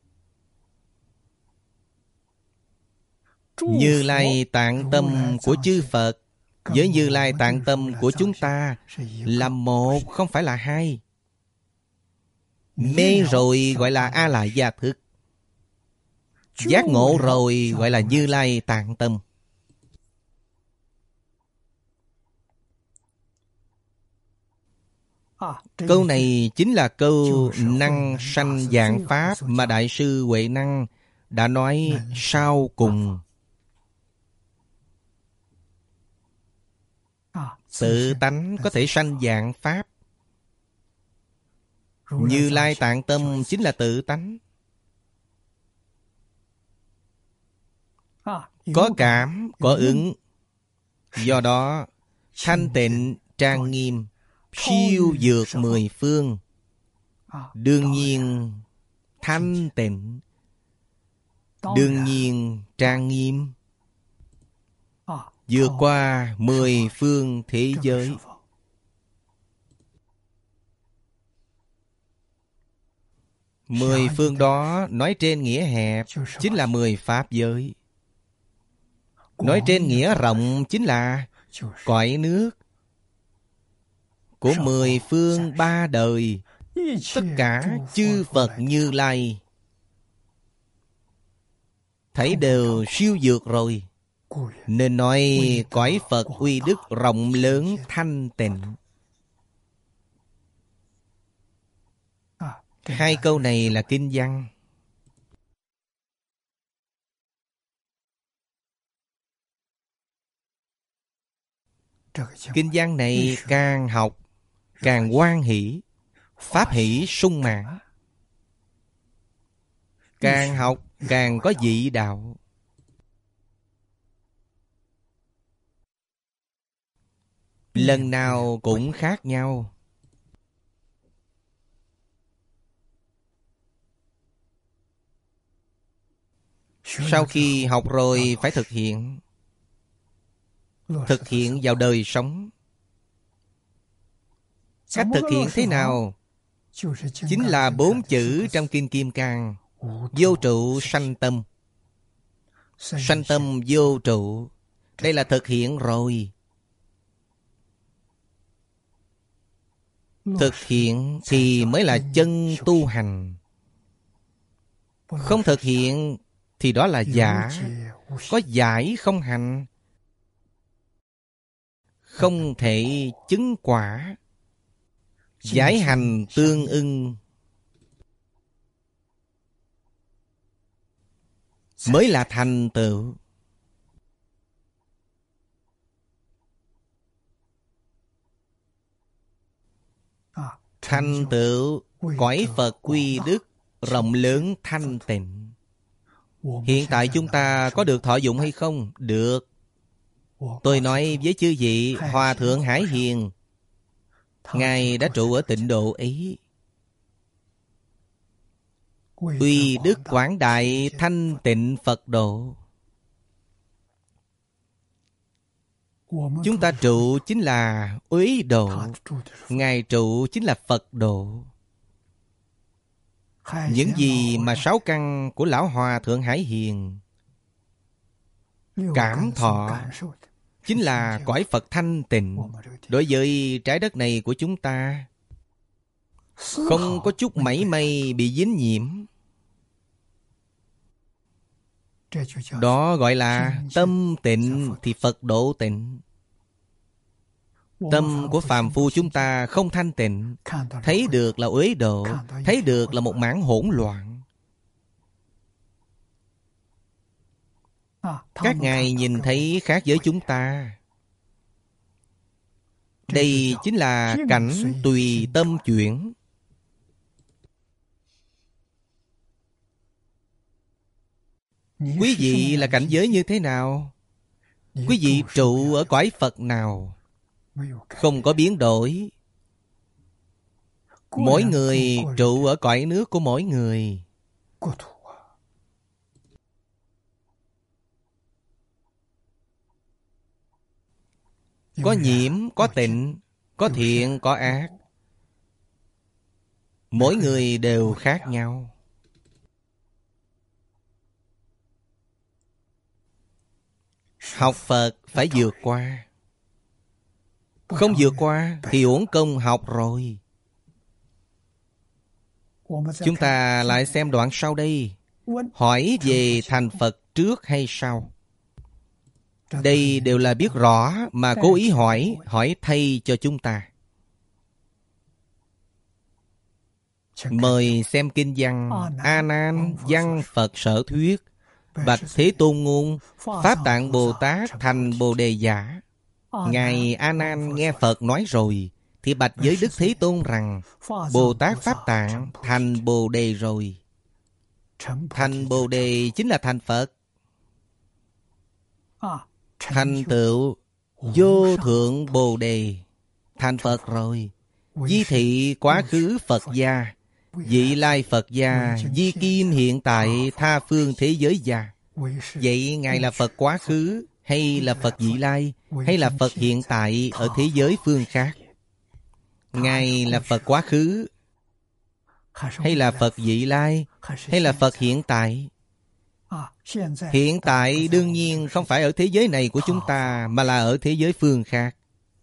Như Lai Tạng tâm của chư Phật với Như Lai Tạng tâm của chúng ta là một, không phải là hai. Mê rồi gọi là A Lại Gia Thức, giác ngộ rồi gọi là Như Lai Tạng tâm. Câu này chính là câu năng sanh vạn pháp mà Đại sư Huệ Năng đã nói sau cùng. Tự tánh có thể sanh vạn pháp. Như Lai Tạng tâm chính là tự tánh. Có cảm, có ứng. Do đó, thanh tịnh trang nghiêm, siêu vượt mười phương. Đương nhiên thanh tịnh, đương nhiên trang nghiêm, vượt qua mười phương thế giới. Mười phương đó nói trên nghĩa hẹp chính là mười pháp giới. Nói trên nghĩa rộng chính là cõi nước của mười phương ba đời. Tất cả chư Phật Như Lai thấy đều siêu vượt rồi, nên nói cõi Phật uy đức rộng lớn thanh tịnh. Hai câu này là kinh văn. Kinh văn này càng học càng hoan hỷ, pháp hỷ sung mãn. Càng học càng có vị đạo. Lần nào cũng khác nhau. Sau khi học rồi phải thực hiện. Thực hiện vào đời sống. Cách thực hiện thế nào? Chính là bốn chữ trong Kinh Kim Cang: vô trụ sanh tâm. Sanh tâm vô trụ. Đây là thực hiện rồi. Thực hiện thì mới là chân tu hành. Không thực hiện thì đó là giả. Có giải không hành, không thể chứng quả. Giải hành tương ưng mới là thành tựu. Thành tựu cõi Phật quy đức rộng lớn thanh tịnh. Hiện tại chúng ta có được thọ dụng hay không? Được. Tôi nói với chư vị, Hòa Thượng Hải Hiền, Ngài đã trụ ở tịnh độ ấy. Uy đức quảng đại thanh tịnh Phật độ. Chúng ta trụ chính là uy độ, Ngài trụ chính là Phật độ. Những gì mà sáu căn của Lão Hòa Thượng Hải Hiền cảm thọ chính là cõi Phật thanh tịnh. Đối với trái đất này của chúng ta, không có chút mảy may bị dính nhiễm. Đó gọi là tâm tịnh thì Phật độ tịnh. Tâm của phàm phu chúng ta không thanh tịnh, thấy được là uế độ, thấy được là một mảng hỗn loạn. Các ngài nhìn thấy khác với chúng ta. Đây chính là cảnh tùy tâm chuyển. Quý vị là cảnh giới như thế nào? Quý vị trụ ở cõi Phật nào? Không có biến đổi. Mỗi người trụ ở cõi nước của mỗi người. Có nhiễm, có tịnh, có thiện, có ác. Mỗi người đều khác nhau. Học Phật phải vượt qua. Không vượt qua thì uổng công học rồi. Chúng ta lại xem đoạn sau đây. Hỏi về thành Phật trước hay sau? Đây đều là biết rõ mà cố ý hỏi, hỏi thay cho chúng ta. Mời xem kinh văn. A Nan văn Phật sở thuyết, bạch Thế Tôn ngôn, Pháp Tạng Bồ Tát thành Bồ Đề giả. Ngài A Nan nghe Phật nói rồi, thì bạch với Đức Thế Tôn rằng, Bồ Tát Pháp Tạng thành Bồ Đề rồi. Thành Bồ Đề chính là thành Phật. Thành tựu vô thượng Bồ Đề, thành Phật rồi. Di thị quá khứ Phật gia, vị lai Phật gia, di kim hiện tại tha phương thế giới gia. Vậy Ngài là Phật quá khứ, hay là Phật vị lai, hay là Phật hiện tại ở thế giới phương khác? Ngài là Phật quá khứ, hay là Phật vị lai, hay là Phật hiện tại? Hiện tại đương nhiên không phải ở thế giới này của chúng ta, mà là ở thế giới phương khác.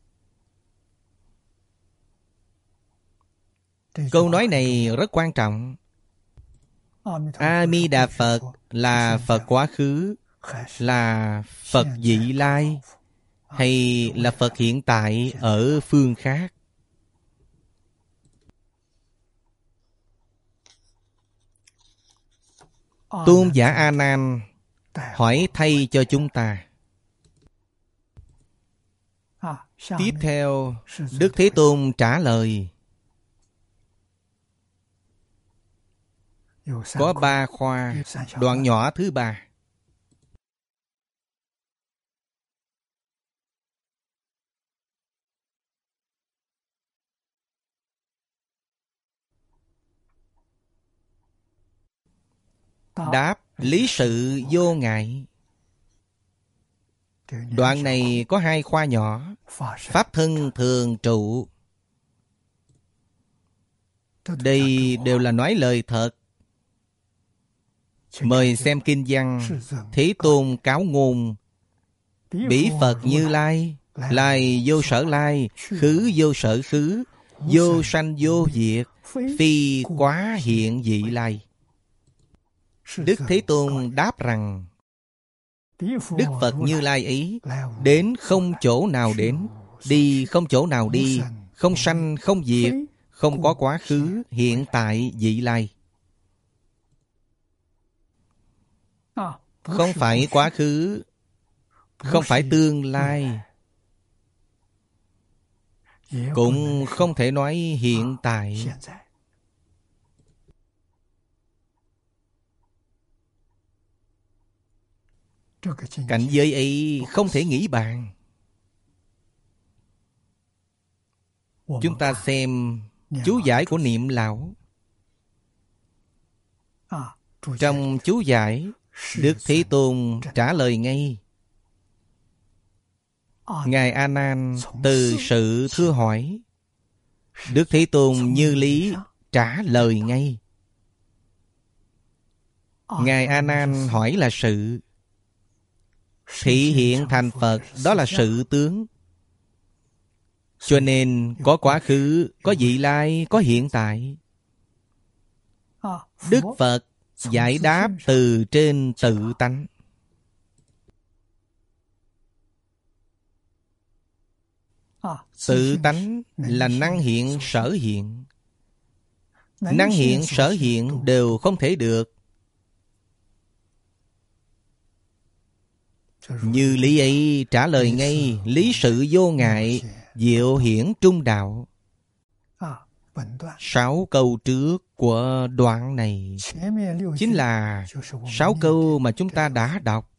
Câu nói này rất quan trọng. A Di Đà Phật là Phật quá khứ, là Phật vị lai, hay là Phật hiện tại ở phương khác? Tôn giả A Nan hỏi thay cho chúng ta. Tiếp theo, Đức Thế Tôn trả lời. Có ba khoa, đoạn nhỏ thứ ba. Đáp lý sự vô ngại. Đoạn này có hai khoa nhỏ. Pháp thân thường trụ. Đây đều là nói lời thật. Mời xem kinh văn. Thế Tôn cáo ngôn, bỉ Phật Như Lai, lai vô sở lai, khứ vô sở khứ, vô sanh vô diệt, phi quá hiện vị lai. Đức Thế Tôn đáp rằng, Đức Phật Như Lai ấy đến không chỗ nào đến, đi không chỗ nào đi, không sanh không diệt, không có quá khứ, hiện tại, vị lai. Không phải quá khứ, không phải tương lai, cũng không thể nói hiện tại. Cảnh giới ấy không thể nghĩ bàn. Chúng ta xem chú giải của Niệm Lão. Trong chú giải, Đức Thế Tôn trả lời ngay. Ngài A Nan từ sự thưa hỏi, Đức Thế Tôn như lý trả lời ngay. Ngài A Nan hỏi là sự, thị hiện thành Phật, đó là sự tướng. Cho nên có quá khứ, có vị lai, có hiện tại. Đức Phật giải đáp từ trên tự tánh. Tự tánh là năng hiện sở hiện. Năng hiện sở hiện đều không thể được. Như lý ấy trả lời ngay, lý sự vô ngại, diệu hiển trung đạo. Sáu câu trước của đoạn này chính là sáu câu mà chúng ta đã đọc.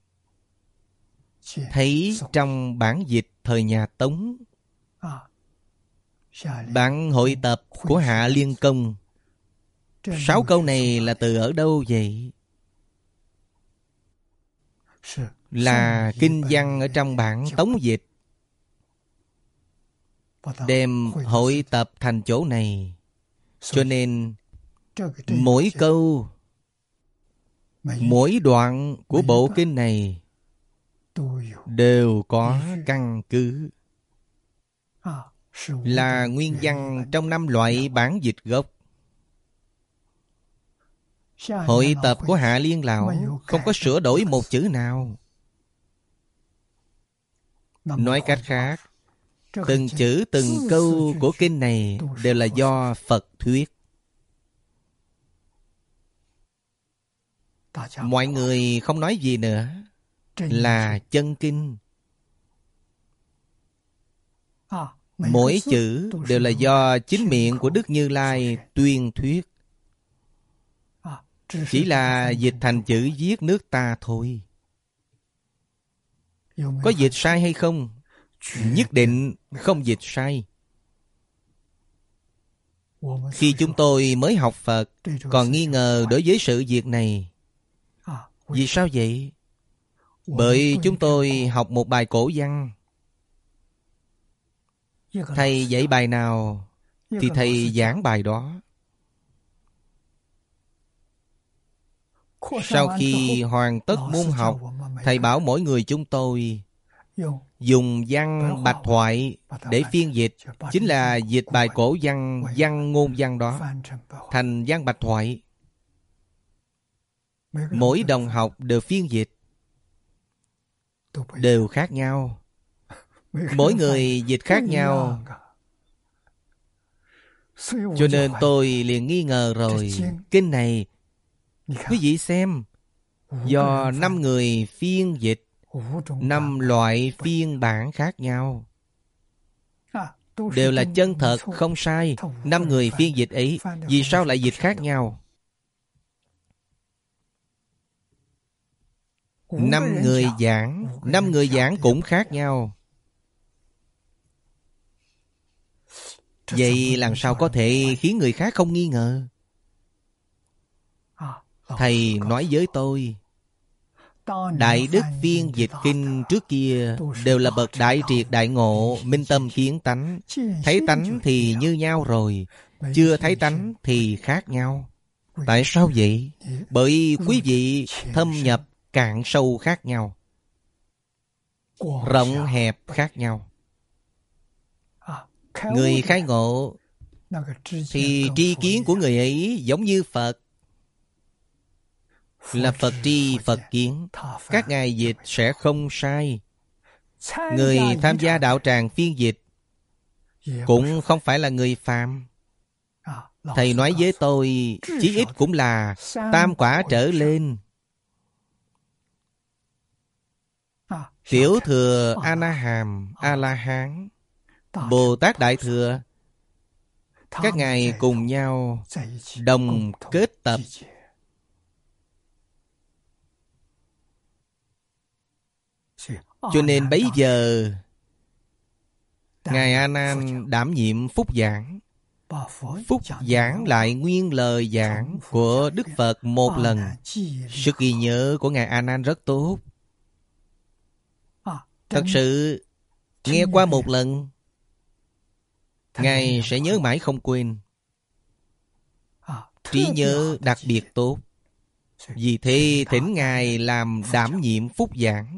Thấy trong bản dịch thời nhà Tống, bản hội tập của Hạ Liên Công. Sáu câu này là từ ở đâu vậy? Là kinh văn ở trong bản Tống dịch, đem hội tập thành chỗ này. Cho nên mỗi câu, mỗi đoạn của bộ kinh này đều có căn cứ, là nguyên văn trong năm loại bản dịch gốc. Hội tập của Hạ Liên Lão không có sửa đổi một chữ nào. Nói cách khác, từng chữ từng câu của kinh này đều là do Phật thuyết. Mọi người không nói gì nữa, là chân kinh. Mỗi chữ đều là do chính miệng của Đức Như Lai tuyên thuyết. Chỉ là dịch thành chữ viết nước ta thôi. Có dịch sai hay không? Nhất định không dịch sai. Khi chúng tôi mới học Phật, còn nghi ngờ đối với sự việc này. Vì sao vậy? Bởi chúng tôi học một bài cổ văn. Thầy dạy bài nào thì thầy giảng bài đó. Sau khi hoàn tất môn học, thầy bảo mỗi người chúng tôi dùng văn bạch thoại để phiên dịch, chính là dịch bài cổ văn, văn ngôn văn đó thành văn bạch thoại. Mỗi đồng học đều phiên dịch, đều khác nhau. Mỗi người dịch khác nhau. Cho nên tôi liền nghi ngờ rồi. Kinh này, quý vị xem, do năm người phiên dịch, năm loại phiên bản khác nhau, đều là chân thật, không sai. Năm người phiên dịch ấy, vì sao lại dịch khác nhau? Năm người giảng, năm người giảng cũng khác nhau. Vậy làm sao có thể khiến người khác không nghi ngờ? Thầy nói với tôi, Đại đức phiên dịch kinh trước kia đều là bậc đại triệt đại ngộ, minh tâm kiến tánh. Thấy tánh thì như nhau rồi, chưa thấy tánh thì khác nhau. Tại sao vậy? Bởi quý vị thâm nhập cạn sâu khác nhau, rộng hẹp khác nhau. Người khai ngộ thì tri kiến của người ấy giống như Phật, là Phật tri Phật kiến. Các ngài dịch sẽ không sai. Người tham gia đạo tràng phiên dịch cũng không phải là người phàm. Thầy nói với tôi, chí ít cũng là tam quả trở lên. Tiểu thừa A-na-hàm, A-la-hán, Bồ Tát Đại Thừa, các ngài cùng nhau đồng kết tập. Cho nên bấy giờ Ngài A Nan đảm nhiệm phúc giảng. Phúc giảng lại nguyên lời giảng của Đức Phật một lần. Sức ghi nhớ của Ngài A Nan rất tốt. Thật sự nghe qua một lần, Ngài sẽ nhớ mãi không quên. Trí nhớ đặc biệt tốt. Vì thế thỉnh Ngài làm đảm nhiệm phúc giảng.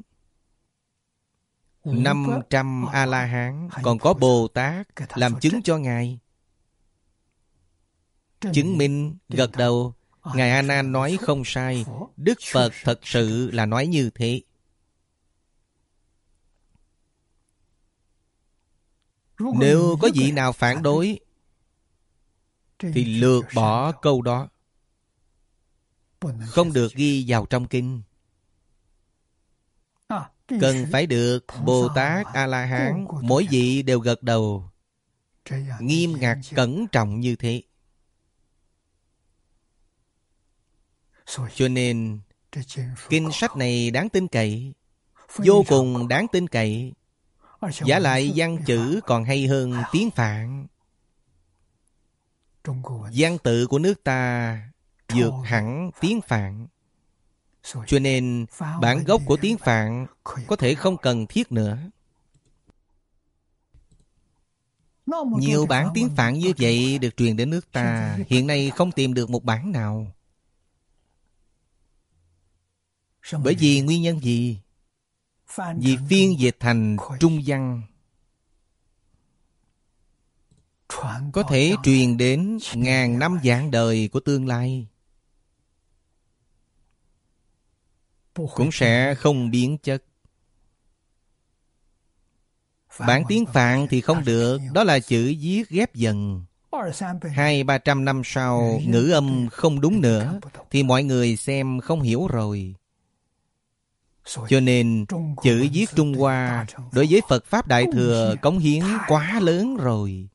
Năm trăm A-la-hán còn có Bồ Tát làm chứng cho Ngài. Chứng minh gật đầu. Ngài A Nan nói không sai. Đức Phật thật sự là nói như thế. Nếu có vị nào phản đối thì lược bỏ câu đó, không được ghi vào trong kinh. Cần phải được Bồ Tát A-la-hán mỗi vị đều gật đầu, nghiêm ngặt cẩn trọng như thế. Cho nên kinh sách này đáng tin cậy, vô cùng đáng tin cậy. Giả lại văn chữ còn hay hơn tiếng Phạn. Văn tự của nước ta vượt hẳn tiếng Phạn. Cho nên bản gốc của tiếng Phạn có thể không cần thiết nữa. Nhiều bản tiếng Phạn như vậy được truyền đến nước ta, hiện nay không tìm được một bản nào. Bởi vì nguyên nhân gì? Vì phiên dịch thành Trung văn có thể truyền đến ngàn năm vạn đời của tương lai, cũng sẽ không biến chất. Bản tiếng Phạn thì không được, đó là chữ viết ghép dần. Hai ba trăm năm sau ngữ âm không đúng nữa thì mọi người xem không hiểu rồi. Cho nên chữ viết Trung Hoa đối với Phật Pháp Đại Thừa cống hiến quá lớn rồi.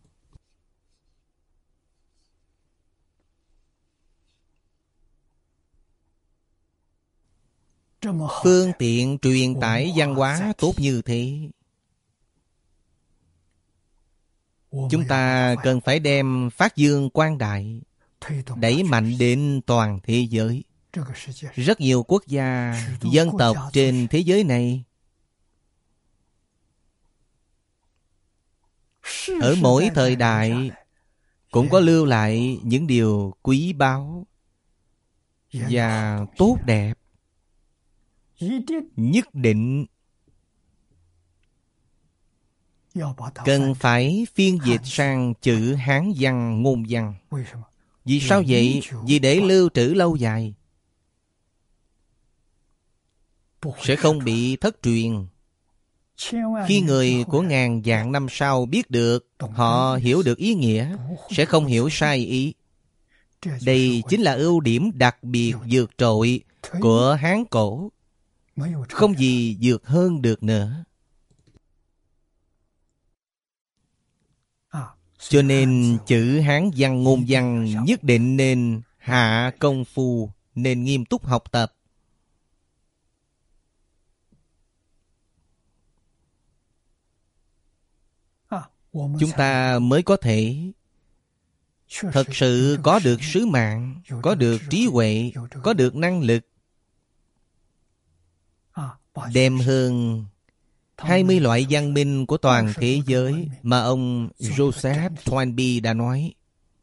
Phương tiện truyền tải văn hóa tốt như thế, chúng ta cần phải đem phát dương quang đại, đẩy mạnh đến toàn thế giới. Rất nhiều quốc gia, dân tộc trên thế giới này, ở mỗi thời đại cũng có lưu lại những điều quý báu và tốt đẹp. Nhất định cần phải phiên dịch sang chữ Hán văn ngôn văn. Vì sao vậy? Vì để lưu trữ lâu dài, sẽ không bị thất truyền. Khi người của ngàn vạn năm sau biết được, họ hiểu được ý nghĩa, sẽ không hiểu sai ý. Đây chính là ưu điểm đặc biệt vượt trội của Hán cổ, không gì vượt hơn được nữa. Cho nên chữ Hán văn ngôn văn nhất định nên hạ công phu, nên nghiêm túc học tập. Chúng ta mới có thể thật sự có được sứ mạng, có được trí huệ, có được năng lực, đem hơn hai mươi loại văn minh của toàn thế giới mà ông Joseph Toynbee đã nói.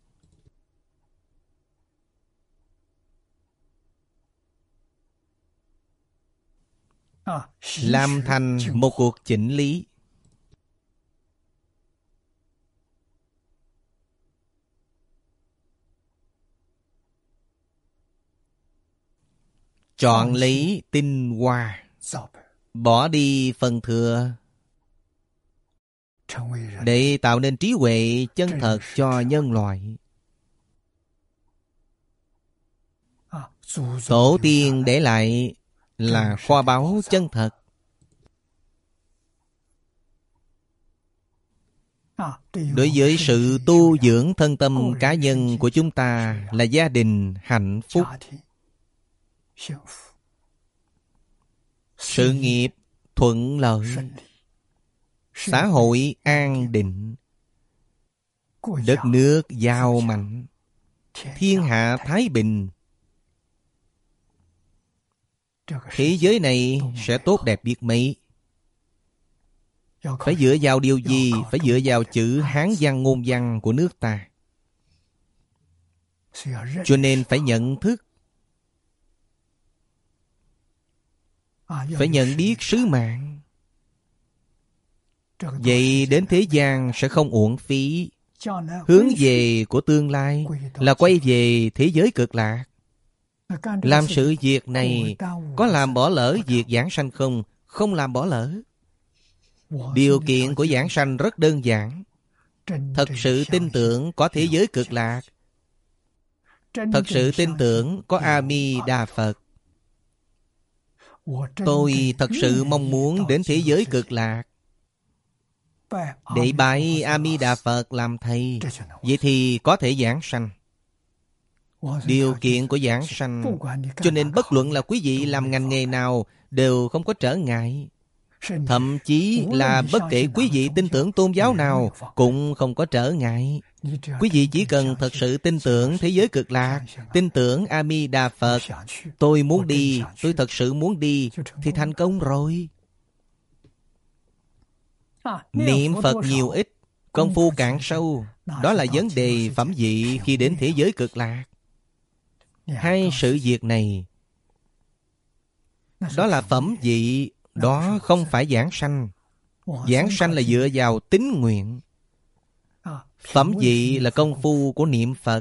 Làm thành một cuộc chỉnh lý. Chọn lấy tinh hoa, bỏ đi phần thừa, để tạo nên trí huệ chân thật cho nhân loại. Tổ tiên để lại là kho báu chân thật. Đối với sự tu dưỡng thân tâm cá nhân của chúng ta là gia đình hạnh phúc, sự nghiệp thuận lợi, xã hội an định, đất nước giàu mạnh, thiên hạ thái bình. Thế giới này sẽ tốt đẹp biết mấy. Phải dựa vào điều gì? Phải dựa vào chữ Hán văn ngôn văn của nước ta. Cho nên phải nhận thức, phải nhận biết sứ mạng. Vậy đến thế gian sẽ không uổng phí. Hướng về của tương lai là quay về thế giới cực lạc. Làm sự việc này có làm bỏ lỡ việc giảng sanh không? Không làm bỏ lỡ. Điều kiện của giảng sanh rất đơn giản. Thật sự tin tưởng có thế giới cực lạc. Thật sự tin tưởng có A Di Đà Phật. Tôi thật sự mong muốn đến thế giới cực lạc để bái A Di Đà Phật làm thầy. Vậy thì có thể giảng sanh. Điều kiện của giảng sanh. Cho nên bất luận là quý vị làm ngành nghề nào đều không có trở ngại. Thậm chí là bất kể quý vị tin tưởng tôn giáo nào cũng không có trở ngại. Quý vị chỉ cần thật sự tin tưởng thế giới cực lạc, tin tưởng A Di Đà Phật, tôi muốn đi, tôi thật sự muốn đi, thì thành công rồi. Niệm Phật nhiều ít, công phu cạn sâu, đó là vấn đề phẩm vị khi đến thế giới cực lạc. Hai sự việc này, đó là phẩm vị, đó không phải giảng sanh. Giảng sanh là dựa vào tín nguyện. Phẩm vị là công phu của niệm Phật.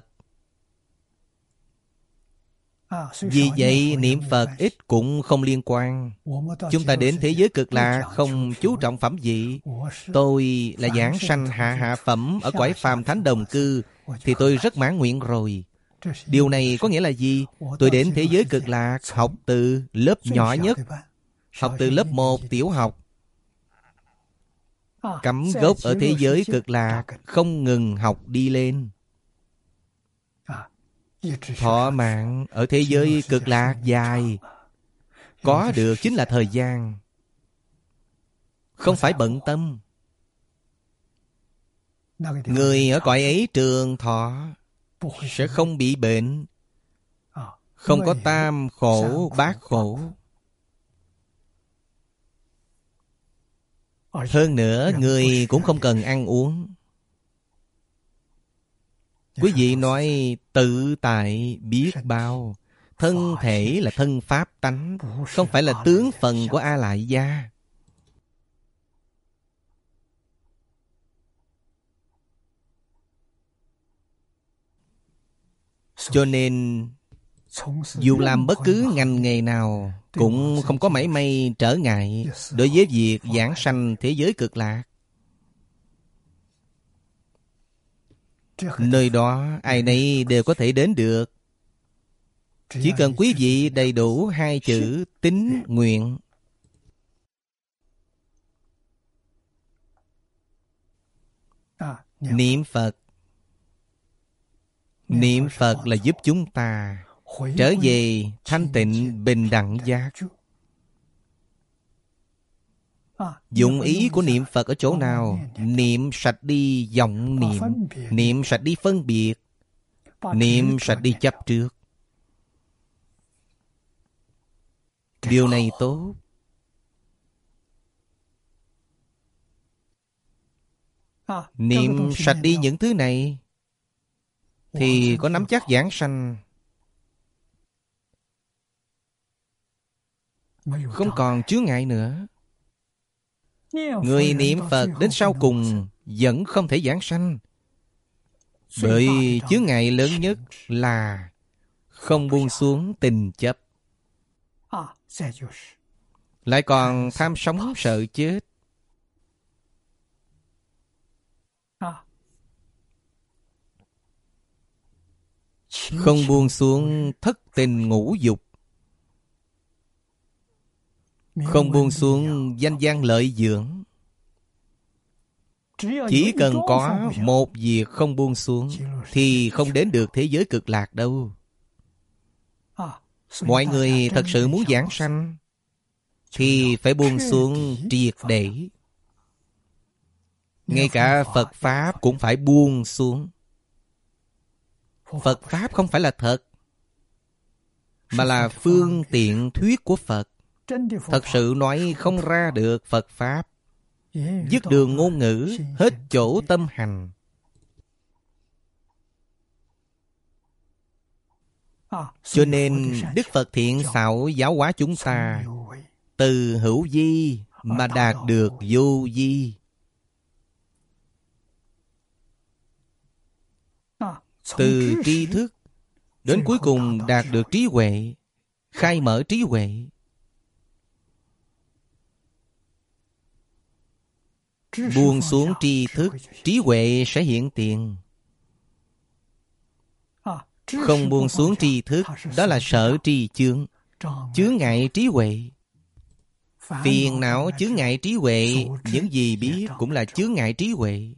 Vì vậy niệm Phật ít cũng không liên quan. Chúng ta đến thế giới cực lạc không chú trọng phẩm vị. Tôi là giảng sanh hạ hạ phẩm ở cõi phàm thánh đồng cư, thì tôi rất mãn nguyện rồi. Điều này có nghĩa là gì? Tôi đến thế giới cực lạc học từ lớp nhỏ nhất, học từ lớp một tiểu học, cắm gốc ở thế giới cực lạc, không ngừng học đi lên. Thọ mạng ở thế giới cực lạc dài, có được chính là thời gian, không phải bận tâm. Người ở cõi ấy trường thọ sẽ không bị bệnh, không có tam khổ bát khổ. Hơn nữa, người cũng không cần ăn uống. Quý vị nói tự tại biết bao. Thân thể là thân pháp tánh, không phải là tướng phần của A Lại Gia. Cho nên dù làm bất cứ ngành nghề nào cũng không có mảy may trở ngại đối với việc giảng sanh thế giới cực lạc. Nơi đó ai nấy đều có thể đến được. Chỉ cần quý vị đầy đủ hai chữ tín nguyện. Niệm Phật. Niệm Phật là giúp chúng ta trở về thanh tịnh bình đẳng giác. Dụng ý của niệm Phật ở chỗ nào? Niệm sạch đi vọng niệm, niệm sạch đi phân biệt, niệm sạch đi chấp trước. Điều này tốt. Niệm sạch đi những thứ này thì có nắm chắc giảng sanh. Không còn chướng ngại nữa. Người niệm Phật đến sau cùng vẫn không thể giảng sanh. Bởi chướng ngại lớn nhất là không buông xuống tình chấp, lại còn tham sống sợ chết. Không buông xuống thất tình ngũ dục, không buông xuống danh văn lợi dưỡng. Chỉ cần có một việc không buông xuống thì không đến được thế giới cực lạc đâu. Mọi người thật sự muốn giảng sanh, thì phải buông xuống triệt để. Ngay cả Phật Pháp cũng phải buông xuống. Phật Pháp không phải là thật, mà là phương tiện thuyết của Phật. Thật sự nói không ra được Phật Pháp. Dứt đường ngôn ngữ, hết chỗ tâm hành. Cho nên Đức Phật thiện xảo giáo hóa chúng ta, từ hữu vi mà đạt được vô vi. Từ tri thức đến cuối cùng đạt được trí huệ, khai mở trí huệ. Buông xuống tri thức, trí huệ sẽ hiện tiền. Không buông xuống tri thức, đó là sở tri chướng, chướng ngại trí huệ. Phiền não chướng ngại trí huệ, những gì biết cũng là chướng ngại trí huệ.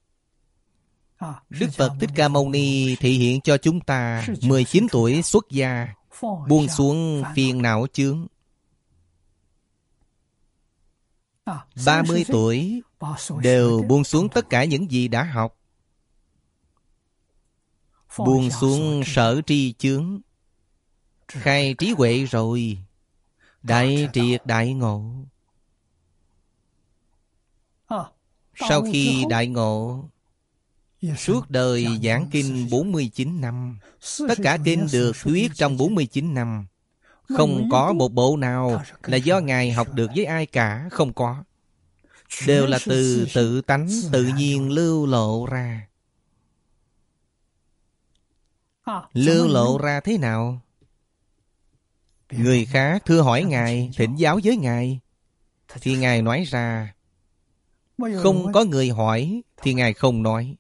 Đức Phật Thích Ca Mâu Ni thị hiện cho chúng ta mười chín tuổi xuất gia, buông xuống phiền não chướng. ba mươi tuổi đều buông xuống tất cả những gì đã học. Buông xuống sở tri chướng, khai trí huệ rồi, đại triệt đại ngộ. Sau khi đại ngộ, suốt đời giảng kinh bốn mươi chín năm. Tất cả kinh được thuyết trong bốn mươi chín năm. Không có một bộ nào là do Ngài học được với ai cả, không có. Đều là từ tự tánh, tự nhiên lưu lộ ra. Lưu lộ ra thế nào? Người khác thưa hỏi Ngài, thỉnh giáo với Ngài, thì Ngài nói ra. Không có người hỏi thì Ngài không nói.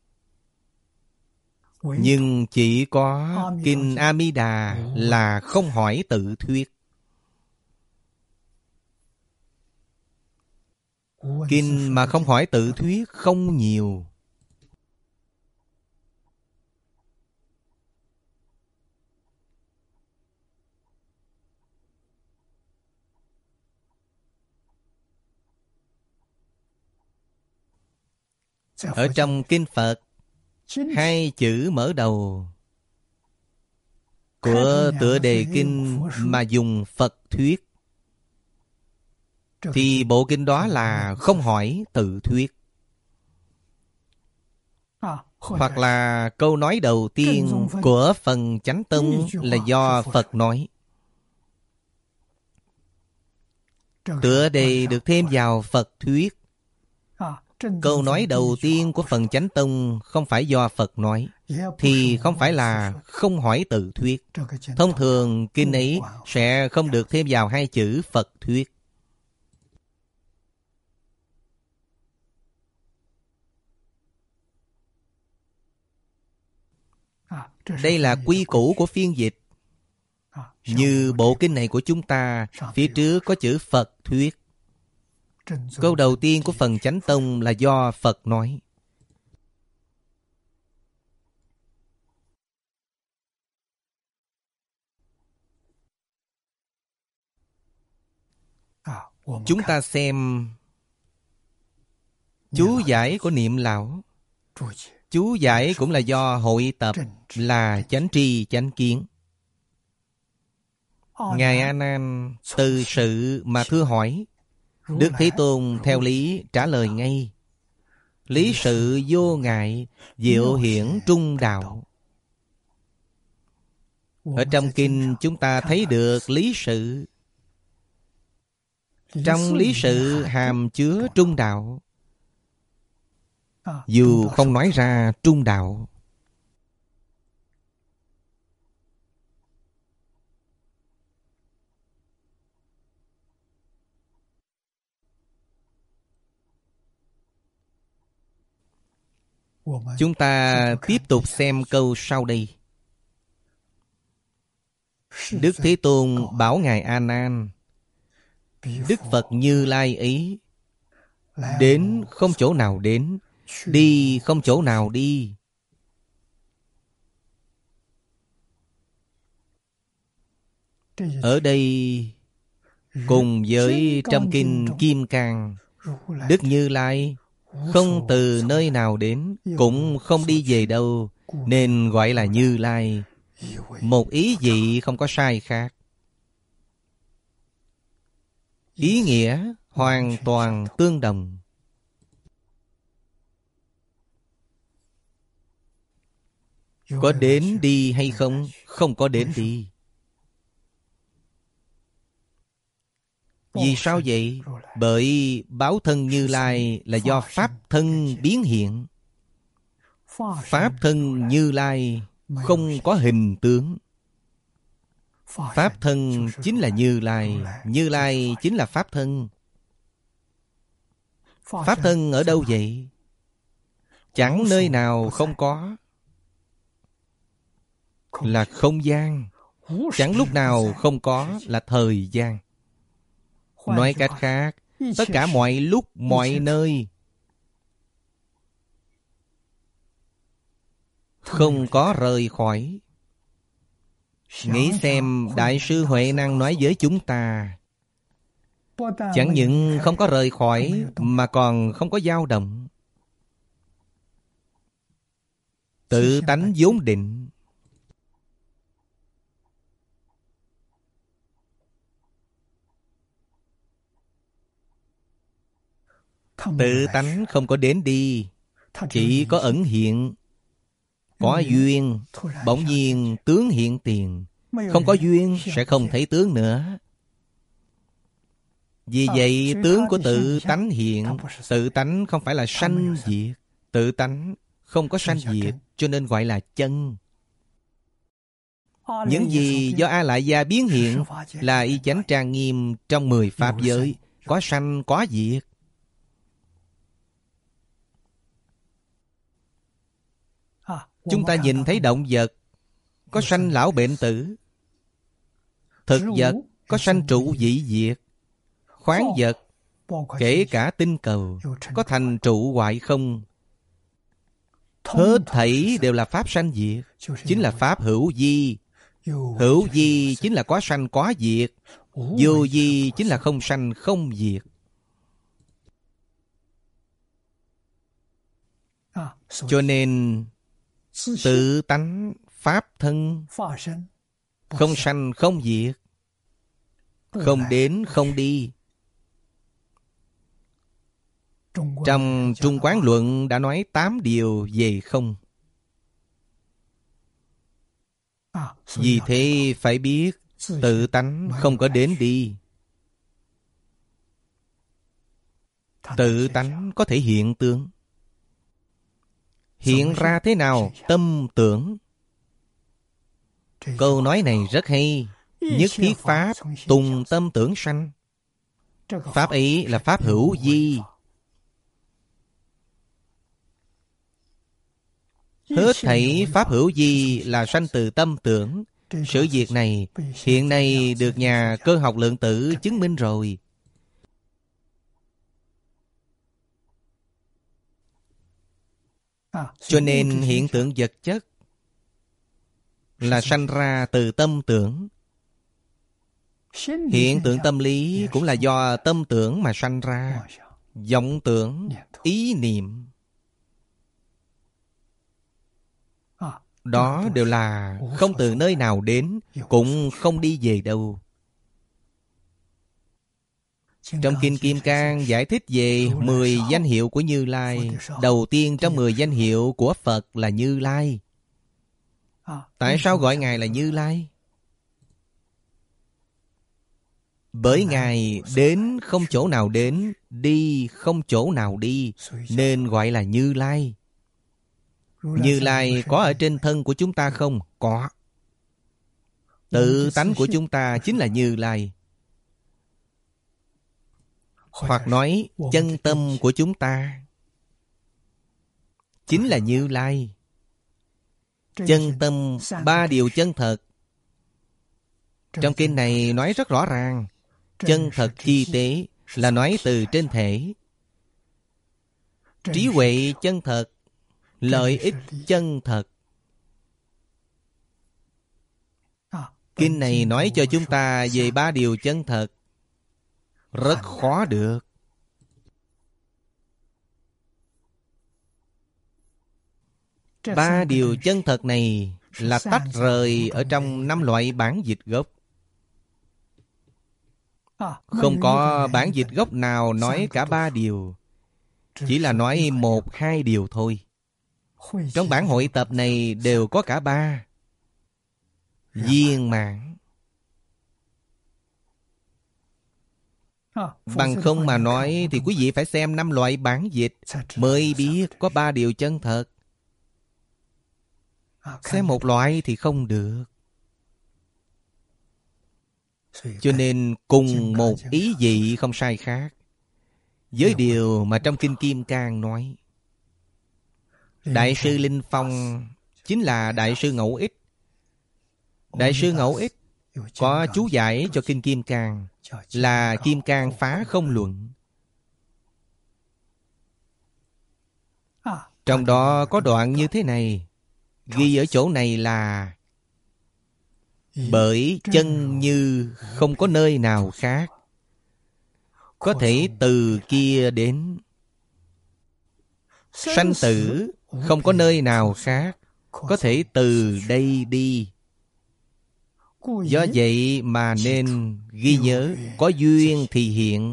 Nhưng chỉ có kinh A Di Đà là không hỏi tự thuyết. Kinh mà không hỏi tự thuyết không nhiều. Ở trong kinh Phật, hai chữ mở đầu của tựa đề kinh mà dùng Phật thuyết, thì bộ kinh đó là không hỏi tự thuyết. Hoặc là câu nói đầu tiên của phần Chánh Tông là do Phật nói. Tựa đề được thêm vào Phật thuyết. Câu nói đầu tiên của phần Chánh Tông không phải do Phật nói, thì không phải là không hỏi tự thuyết. Thông thường kinh ấy sẽ không được thêm vào hai chữ Phật thuyết. Đây là quy củ của phiên dịch. Như bộ kinh này của chúng ta, phía trước có chữ Phật thuyết. Câu đầu tiên của phần Chánh Tông là do Phật nói. Chúng ta xem chú giải của Niệm Lão. Chú giải cũng là do hội tập, là chánh tri chánh kiến. Ngài A Nan từ sự mà thưa hỏi, Đức Thế Tôn theo lý trả lời ngay. Lý sự vô ngại, diệu hiển trung đạo. Ở trong kinh chúng ta thấy được lý sự. Trong lý sự hàm chứa trung đạo, dù không nói ra trung đạo. Chúng ta tiếp tục xem câu sau đây. Đức Thế Tôn bảo Ngài A Nan, Đức Phật Như Lai ấy đến không chỗ nào đến, đi không chỗ nào đi. Ở đây Cùng với trong kinh Kim Cang, Đức Như Lai không từ nơi nào đến, cũng không đi về đâu, nên gọi là Như Lai. Một ý vị không có sai khác. Ý nghĩa hoàn toàn tương đồng. Có đến đi hay không? Không có đến đi. Vì sao vậy? Bởi báo thân Như Lai là do Pháp thân biến hiện. Pháp thân Như Lai không có hình tướng. Pháp thân chính là Như Lai, Như Lai chính là Pháp thân. Pháp thân ở đâu vậy? Chẳng nơi nào không có. Là không gian. Chẳng lúc nào không có là thời gian. Nói cách khác, tất cả mọi lúc, mọi nơi không có rời khỏi. Nghĩ xem Đại sư Huệ Năng nói với chúng ta, chẳng những không có rời khỏi mà còn không có dao động. Tự tánh vốn định. Tự tánh không có đến đi, chỉ có ẩn hiện. Có duyên, bỗng nhiên tướng hiện tiền. Không có duyên sẽ không thấy tướng nữa. Vì vậy tướng của tự tánh hiện. Tự tánh không phải là sanh diệt. Tự tánh không có sanh diệt, cho nên gọi là chân. Những gì do A Lại Gia biến hiện là y chánh trang nghiêm trong mười pháp giới. Có sanh, có diệt. Chúng ta nhìn thấy động vật có sanh lão bệnh tử. Thực vật có sanh trụ dị diệt. Khoáng vật, kể cả tinh cầu, có thành trụ hoại không. Hết thảy đều là pháp sanh diệt. Chính là pháp hữu vi. Hữu vi chính là có sanh có diệt. Vô vi chính là không sanh không diệt. Cho nên tự tánh pháp thân không sanh không diệt, không đến không đi. Trong Trung Quán Luận đã nói tám điều về không. Vì thế phải biết tự tánh không có đến đi. Tự tánh có thể hiện tướng. Hiện ra thế nào? Tâm tưởng. Câu nói này rất hay. Nhất thiết pháp tùng tâm tưởng sanh. Pháp ấy là pháp hữu vi. Hết thảy pháp hữu vi là sanh từ tâm tưởng. Sự việc này hiện nay được nhà cơ học lượng tử chứng minh rồi. Cho nên hiện tượng vật chất là sanh ra từ tâm tưởng. Hiện tượng tâm lý cũng là do tâm tưởng mà sanh ra. Vọng tưởng, ý niệm, đó đều là không từ nơi nào đến, cũng không đi về đâu. Trong Kinh Kim Cang giải thích về mười danh hiệu của Như Lai. Đầu tiên trong mười danh hiệu của Phật là Như Lai. Tại sao gọi Ngài là Như Lai? Bởi Ngài đến không chỗ nào đến, đi không chỗ nào đi, nên gọi là Như Lai. Như Lai có ở trên thân của chúng ta không? Có. Tự tánh của chúng ta chính là Như Lai. Hoặc nói chân tâm của chúng ta chính là Như Lai. Chân tâm ba điều chân thật. Trong kinh này nói rất rõ ràng. Chân thật chi tế là nói từ trên thể. Trí huệ chân thật, lợi ích chân thật. Kinh này nói cho chúng ta về ba điều chân thật. rất khó được. Ba điều chân thật này là tách rời ở trong năm loại bản dịch gốc. Không có bản dịch gốc nào nói cả ba điều, chỉ là nói một hai điều thôi. Trong bản hội tập này đều có cả ba. Viên mãn. Bằng không mà nói thì quý vị phải xem năm loại bản dịch mới biết có ba điều chân thật. Xem một loại thì không được. Cho nên cùng một ý vị không sai khác với điều mà trong Kinh Kim Cang nói. Đại sư Linh Phong chính là Đại sư Ngẫu Ích. Đại sư Ngẫu Ích có chú giải cho Kinh Kim Cang là Kim Cang Phá Không Luận. Trong đó có đoạn như thế này, ghi ở chỗ này là: bởi chân như không có nơi nào khác, có thể từ kia đến. Sanh tử không có nơi nào khác, có thể từ đây đi. Do vậy mà nên ghi nhớ, có duyên thì hiện.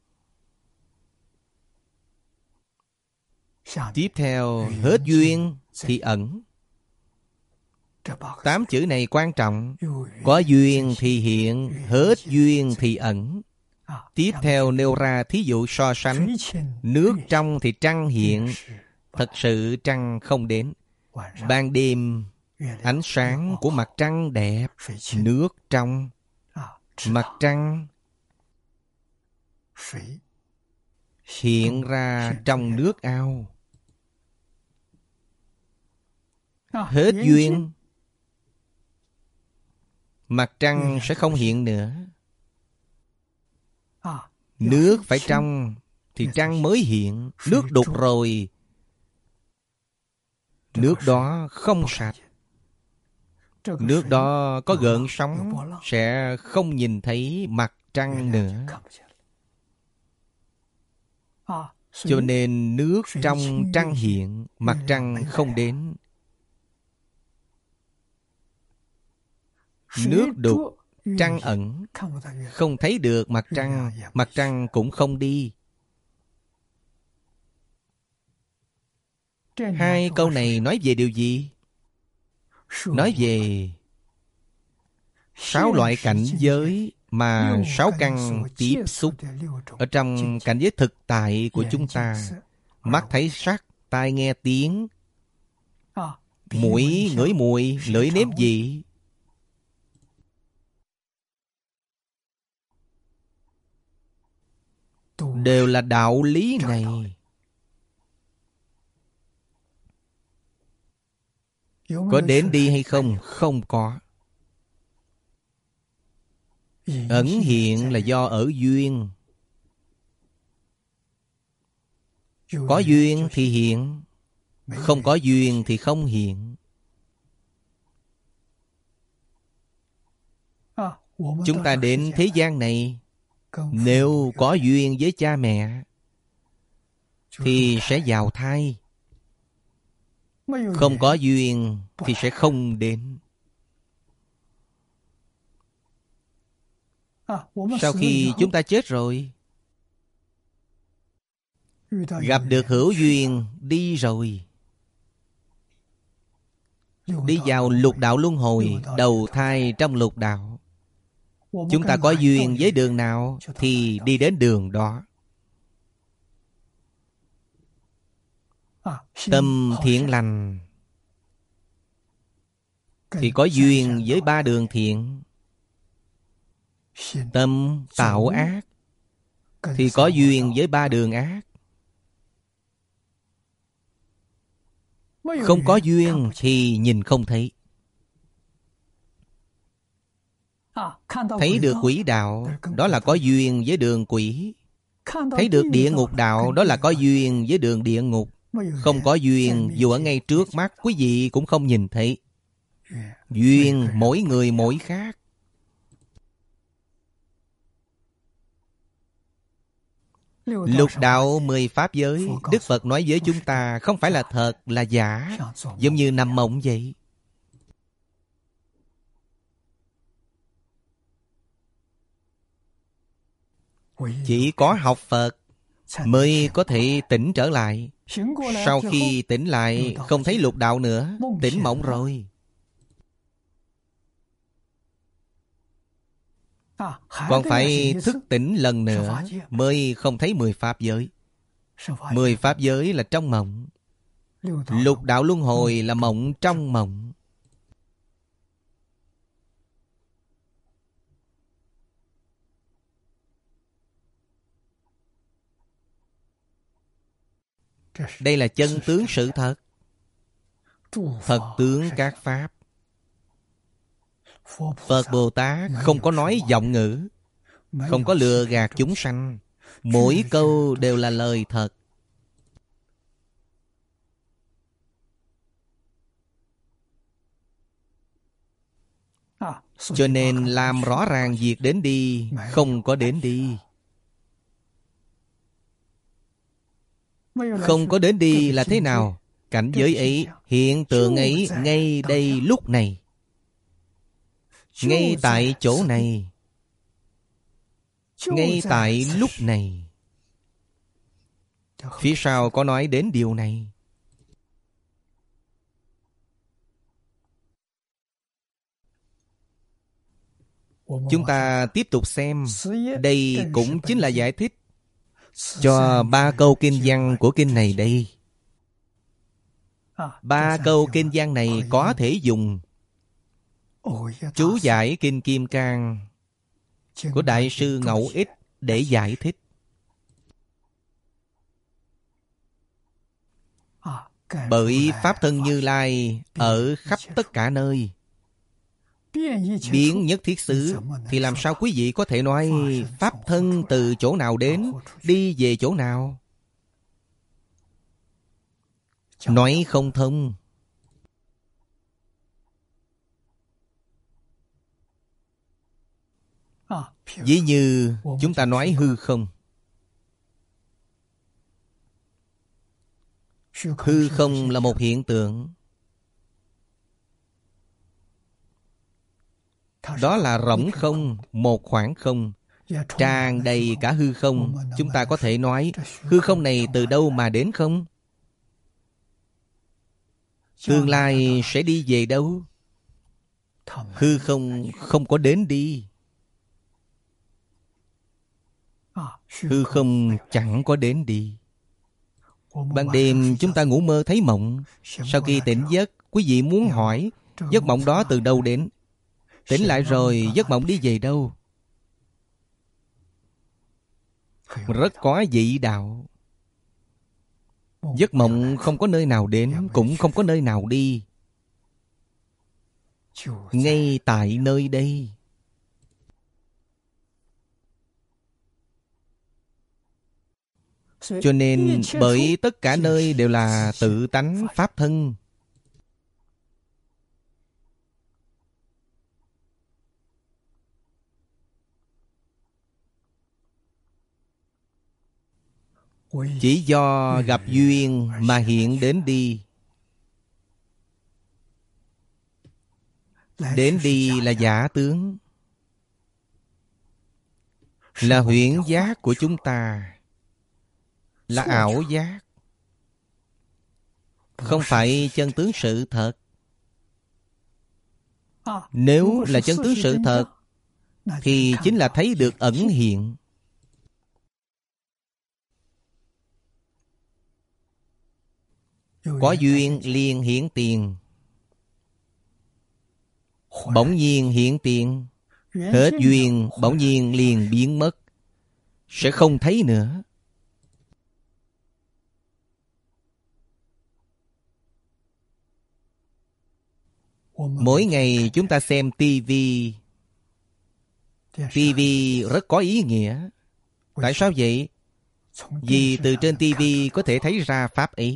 Tiếp theo, hết duyên thì ẩn. Tám chữ này quan trọng. Có duyên thì hiện, hết duyên thì ẩn. Tiếp theo nêu ra thí dụ so sánh. Nước trong thì trăng hiện, thật sự trăng không đến. Ban đêm ánh sáng của mặt trăng đẹp, nước trong. Mặt trăng hiện ra trong nước ao. Hết duyên, mặt trăng sẽ không hiện nữa. Nước phải trong thì trăng mới hiện. Nước đục rồi, nước đó không sạch. Nước đó có gợn sóng, sẽ không nhìn thấy mặt trăng nữa. Cho nên nước trong trăng hiện, mặt trăng không đến. Nước đục, trăng ẩn, không thấy được mặt trăng, mặt trăng cũng không đi. Hai câu này nói về điều gì? Nói về sáu loại cảnh giới mà sáu căn tiếp xúc ở trong cảnh giới thực tại của chúng ta. Mắt thấy sắc, tai nghe tiếng, mũi ngửi mùi, lưỡi nếm vị. Đều là đạo lý này. Có đến đi hay không? Không có. Ẩn hiện là do ở duyên. Có duyên thì hiện, không có duyên thì không hiện. Chúng ta đến thế gian này, nếu có duyên với cha mẹ thì sẽ vào thai. Không có duyên thì sẽ không đến. Sau khi chúng ta chết rồi, gặp được hữu duyên, đi rồi, đi vào lục đạo luân hồi, đầu thai trong lục đạo. Chúng ta có duyên với đường nào thì đi đến đường đó. Tâm thiện lành thì có duyên với ba đường thiện. Tâm tạo ác thì có duyên với ba đường ác. Không có duyên thì nhìn không thấy. Thấy được quỷ đạo, đó là có duyên với đường quỷ. Thấy được địa ngục đạo, đó là có duyên với đường địa ngục. Không có duyên, dù ở ngay trước mắt, quý vị cũng không nhìn thấy. Duyên mỗi người mỗi khác. Lục đạo mười pháp giới, Đức Phật nói với chúng ta không phải là thật, là giả, giống như nằm mộng vậy. Chỉ có học Phật mới có thể tỉnh trở lại. Sau khi tỉnh lại không thấy lục đạo nữa, tỉnh mộng rồi. Còn phải thức tỉnh lần nữa mới không thấy mười pháp giới. Mười pháp giới là trong mộng. Lục đạo luân hồi là mộng trong mộng. Đây là chân tướng sự thật. Thật tướng các pháp. Phật Bồ Tát không có nói vọng ngữ, không có lừa gạt chúng sanh. Mỗi câu đều là lời thật. Cho nên làm rõ ràng việc đến đi, không có đến đi. Không có đến đi là thế nào? Cảnh giới ấy, hiện tượng ấy, ngay đây lúc này, ngay tại chỗ này, ngay tại lúc này. Phía sau có nói đến điều này. Chúng ta tiếp tục xem. Đây cũng chính là giải thích cho ba câu kinh văn của kinh này đây. Ba câu kinh văn này có thể dùng chú giải Kinh Kim Cang của Đại sư Ngẫu Ích để giải thích. Bởi Pháp thân Như Lai ở khắp tất cả nơi, biến nhất thiết xứ, thì làm sao quý vị có thể nói Pháp thân từ chỗ nào đến, đi về chỗ nào? Nói không thông. Ví như chúng ta nói hư không. Hư không là một hiện tượng. Đó là rỗng không, một khoảng không, tràn đầy cả hư không. Chúng ta có thể nói hư không này từ đâu mà đến không? Tương lai sẽ đi về đâu? Hư không không có đến đi. Hư không chẳng có đến đi. Ban đêm chúng ta ngủ mơ thấy mộng. Sau khi tỉnh giấc, quý vị muốn hỏi giấc mộng đó từ đâu đến? Tỉnh lại rồi, giấc mộng đi về đâu? Rất có vị đạo. Giấc mộng không có nơi nào đến, cũng không có nơi nào đi. Ngay tại nơi đây. Cho nên bởi tất cả nơi đều là tự tánh Pháp thân. Chỉ do gặp duyên mà hiện đến đi. Đến đi là giả tướng, là huyễn giác của chúng ta, là ảo giác, không phải chân tướng sự thật. Nếu là chân tướng sự thật thì chính là thấy được ẩn hiện. Có duyên liền hiện tiền, bỗng nhiên hiện tiền, hết duyên bỗng nhiên liền biến mất, sẽ không thấy nữa. Mỗi ngày chúng ta xem tivi. Tivi rất có ý nghĩa. Tại sao vậy? Vì từ trên tivi có thể thấy ra pháp ấy.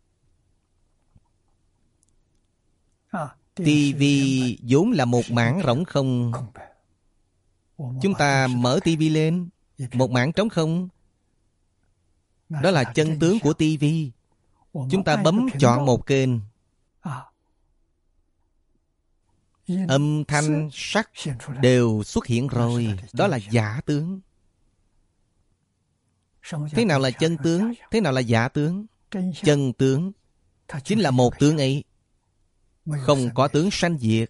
Tivi vốn là một mảng rỗng không. Chúng ta mở tivi lên, một mảng trống không. Đó là chân tướng của tivi. Chúng ta bấm chọn một kênh, âm thanh, sắc đều xuất hiện rồi. Đó là giả tướng. Thế nào là chân tướng? Thế nào là giả tướng? Chân tướng chính là một tướng ấy, không có tướng sanh diệt.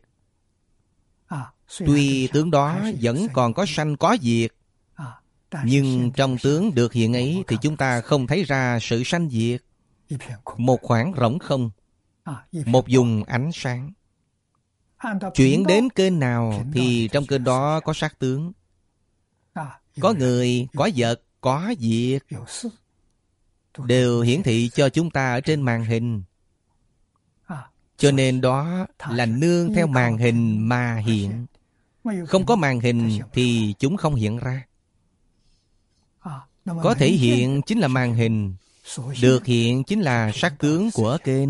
Tuy tướng đó vẫn còn có sanh có diệt, nhưng trong tướng được hiện ấy thì chúng ta không thấy ra sự sanh diệt. Một khoảng rỗng không, một vùng ánh sáng. Chuyển đến kênh nào thì trong kênh đó có sắc tướng. Có người, có vật, có việc, đều hiển thị cho chúng ta ở trên màn hình. Cho nên đó là nương theo màn hình mà hiện. Không có màn hình thì chúng không hiện ra. Có thể hiện chính là màn hình, được hiện chính là sắc tướng của kênh.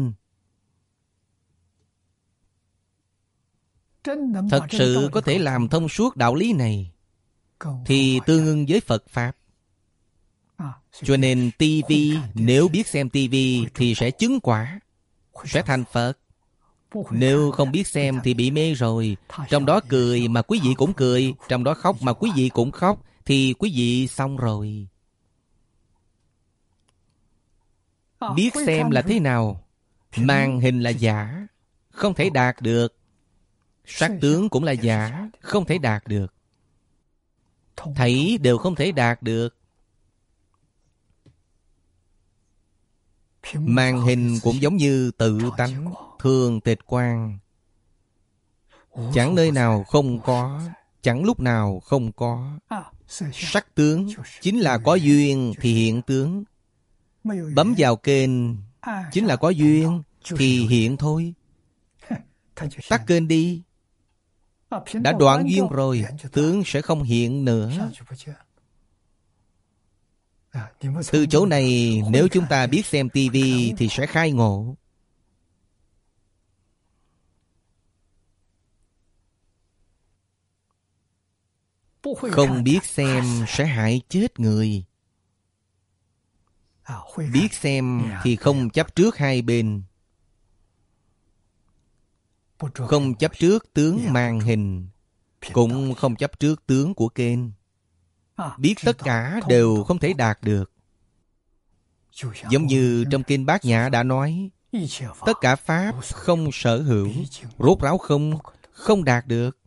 Thật sự có thể làm thông suốt đạo lý này thì tương ưng với Phật Pháp. Cho nên tivi, nếu biết xem tivi thì sẽ chứng quả, sẽ thành Phật. Nếu không biết xem thì bị mê rồi. Trong đó cười mà quý vị cũng cười, trong đó khóc mà quý vị cũng khóc, thì quý vị xong rồi. Biết xem là thế nào? Màn hình là giả, không thể đạt được. Sắc tướng cũng là giả, không thể đạt được. Thấy đều không thể đạt được. Màn hình cũng giống như tự tánh, thường tịch quang. Chẳng nơi nào không có, chẳng lúc nào không có. Sắc tướng chính là có duyên thì hiện tướng. Bấm vào kênh chính là có duyên thì hiện thôi. Tắt kênh đi, đã đoạn duyên rồi, tướng sẽ không hiện nữa. Từ chỗ này, nếu chúng ta biết xem tivi thì sẽ khai ngộ. Không biết xem sẽ hại chết người. Biết xem thì không chấp trước hai bên. Không chấp trước tướng màn hình, cũng không chấp trước tướng của kênh. Biết tất cả đều không thể đạt được. Giống như trong kinh Bát Nhã đã nói, tất cả pháp không sở hữu, rốt ráo không, không đạt được.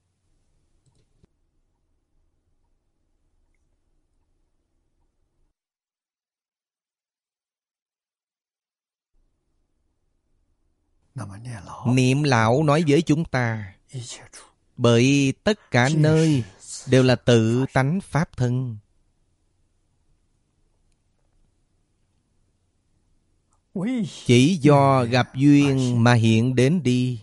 Niệm lão nói với chúng ta, bởi tất cả nơi đều là tự tánh pháp thân. Chỉ do gặp duyên mà hiện đến đi.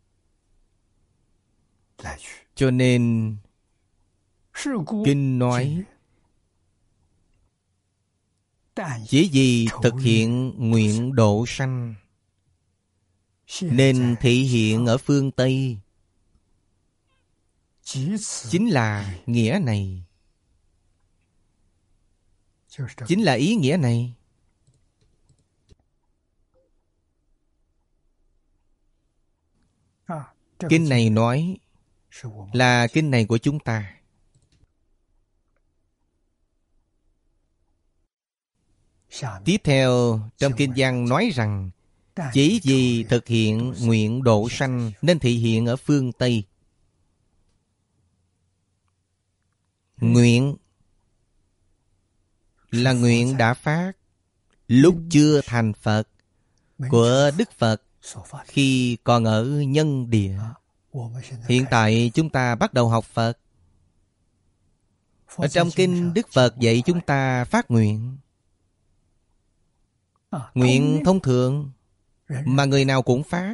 Cho nên kinh nói, chỉ vì thực hiện nguyện độ sanh nên thị hiện ở phương Tây. Chính là nghĩa này, chính là ý nghĩa này. Kinh này nói là kinh này của chúng ta. Tiếp theo trong kinh văn nói rằng, chỉ vì thực hiện nguyện độ sanh nên thị hiện ở phương Tây. Nguyện là nguyện đã phát lúc chưa thành Phật của Đức Phật khi còn ở nhân địa. Hiện tại chúng ta bắt đầu học Phật. Ở trong kinh Đức Phật dạy chúng ta phát nguyện. Nguyện thông thường mà người nào cũng phát,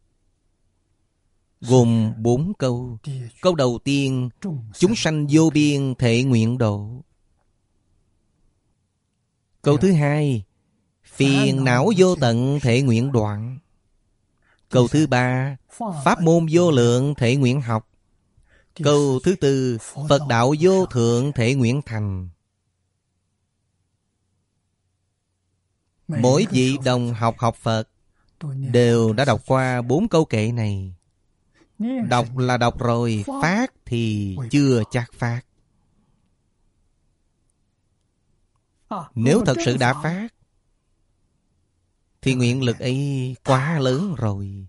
gồm bốn câu. Câu đầu tiên, chúng sanh vô biên thệ nguyện độ. Câu thứ hai, phiền não vô tận thệ nguyện đoạn. Câu thứ ba, pháp môn vô lượng thệ nguyện học. Câu thứ tư, Phật đạo vô thượng thệ nguyện thành. Mỗi vị đồng học học Phật đều đã đọc qua bốn câu kệ này. Đọc là đọc rồi, phát thì chưa chắc phát. Nếu thật sự đã phát thì nguyện lực ấy quá lớn rồi.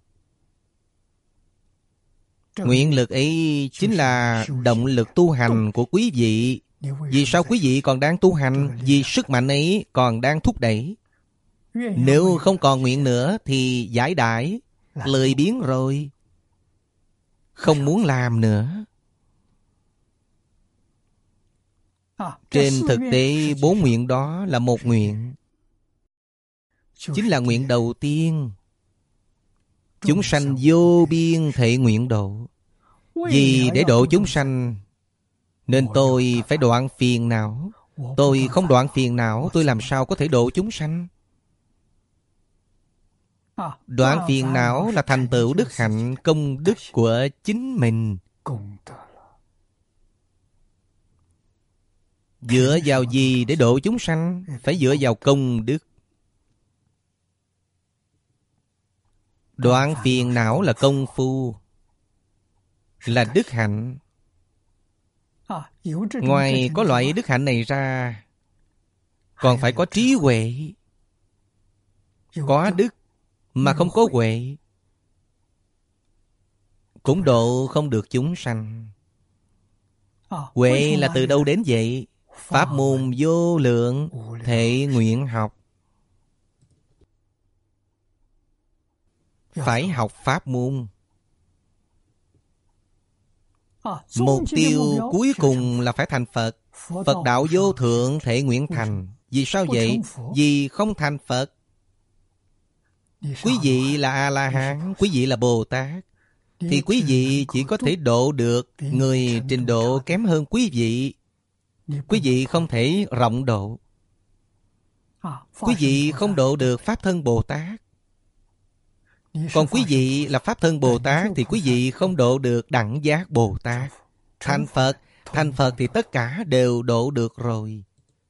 Nguyện lực ấy chính là động lực tu hành của quý vị. Vì sao quý vị còn đang tu hành? Vì sức mạnh ấy còn đang thúc đẩy. Nếu không còn nguyện nữa thì giải đãi, lười biếng rồi, không muốn làm nữa. Trên thực tế, bốn nguyện đó là một nguyện, chính là nguyện đầu tiên. Chúng sanh vô biên thệ nguyện độ. Vì để độ chúng sanh nên tôi phải đoạn phiền não. Tôi không đoạn phiền não, tôi làm sao có thể độ chúng sanh? Đoạn phiền não là thành tựu đức hạnh, công đức của chính mình. Dựa vào gì để độ chúng sanh? Phải dựa vào công đức. Đoạn phiền não là công phu, là đức hạnh. Ngoài có loại đức hạnh này ra, còn phải có trí huệ. Có đức mà không có huệ cũng độ không được chúng sanh. Huệ là từ đâu đến vậy? Pháp môn vô lượng thệ nguyện học. Phải học pháp môn. Mục tiêu cuối cùng là phải thành Phật. Phật đạo vô thượng thệ nguyện thành. Vì sao vậy? Vì không thành Phật. Quý vị là A-la-hán, quý vị là Bồ Tát, thì quý vị chỉ có thể độ được người trình độ kém hơn quý vị. Quý vị không thể rộng độ. Quý vị không độ được Pháp Thân Bồ Tát. Còn quý vị là Pháp Thân Bồ Tát thì quý vị không độ được Đẳng Giác Bồ Tát. Thành Phật, thành Phật thì tất cả đều độ được rồi.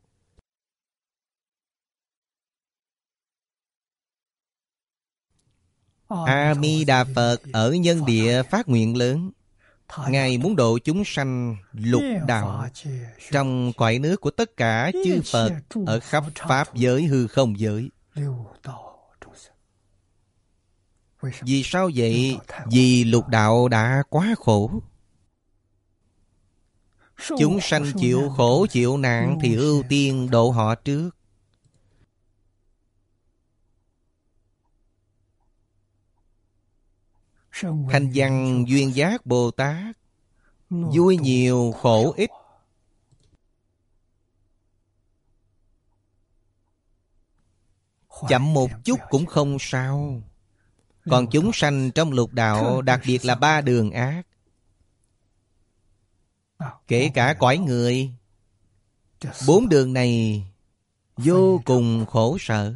A Di Đà Phật ở nhân địa phát nguyện lớn. Ngài muốn độ chúng sanh lục đạo trong cõi nước của tất cả chư Phật ở khắp Pháp giới hư không giới. Vì sao vậy? Vì lục đạo đã quá khổ. Chúng sanh chịu khổ chịu nạn thì ưu tiên độ họ trước. Thanh văn duyên giác Bồ Tát vui nhiều khổ ít. Chậm một chút cũng không sao. Còn chúng sanh trong lục đạo, đặc biệt là ba đường ác, kể cả cõi người, bốn đường này vô cùng khổ sở.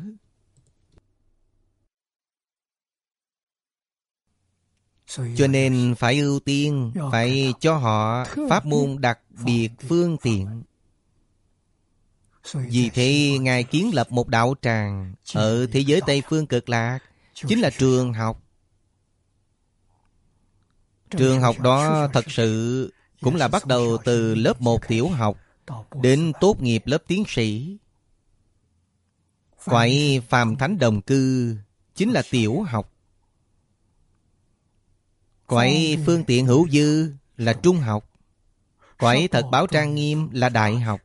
Cho nên phải ưu tiên, phải cho họ pháp môn đặc biệt phương tiện. Vì thế Ngài kiến lập một đạo tràng ở thế giới Tây Phương Cực Lạc, chính là trường học. Trường học đó thật sự cũng là bắt đầu từ lớp một tiểu học đến tốt nghiệp lớp tiến sĩ. Cõi phàm thánh đồng cư chính là tiểu học. Cõi phương tiện hữu dư là trung học. Cõi thật báo trang nghiêm là đại học.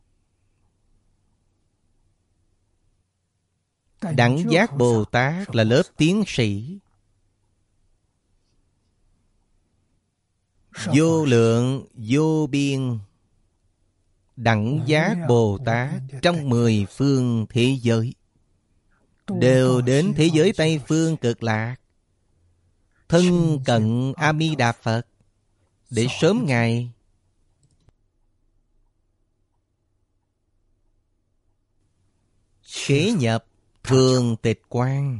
Đẳng giác Bồ Tát là lớp tiến sĩ. Vô lượng vô biên đẳng giác Bồ Tát trong mười phương thế giới đều đến thế giới Tây Phương Cực Lạc, thân cận A Di Đà Phật để sớm ngày khế nhập thường tịch quan.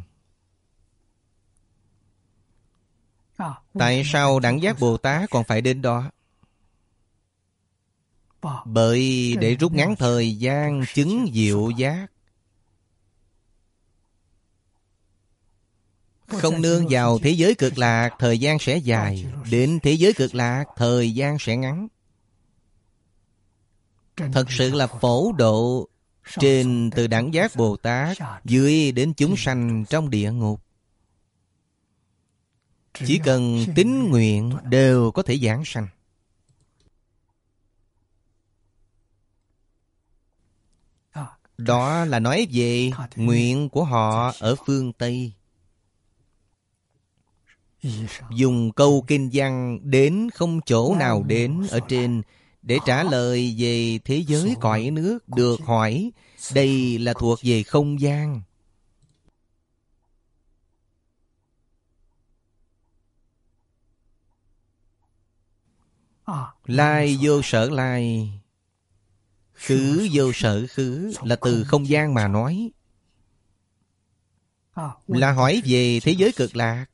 Tại sao đẳng giác Bồ Tát còn phải đến đó? Bởi để rút ngắn thời gian chứng diệu giác. Không nương vào thế giới cực lạc, thời gian sẽ dài. Đến thế giới cực lạc, thời gian sẽ ngắn. Thật sự là phổ độ trên từ đẳng giác Bồ Tát, dưới đến chúng sanh trong địa ngục. Chỉ cần tín nguyện đều có thể giảng sanh. Đó là nói về nguyện của họ ở phương Tây. Dùng câu kinh văn đến không chỗ nào đến ở trên để trả lời về thế giới cõi nước được hỏi. Đây là thuộc về không gian. Lai vô sở lai, khứ vô sở khứ, là từ không gian mà nói. Là hỏi về thế giới cực lạc.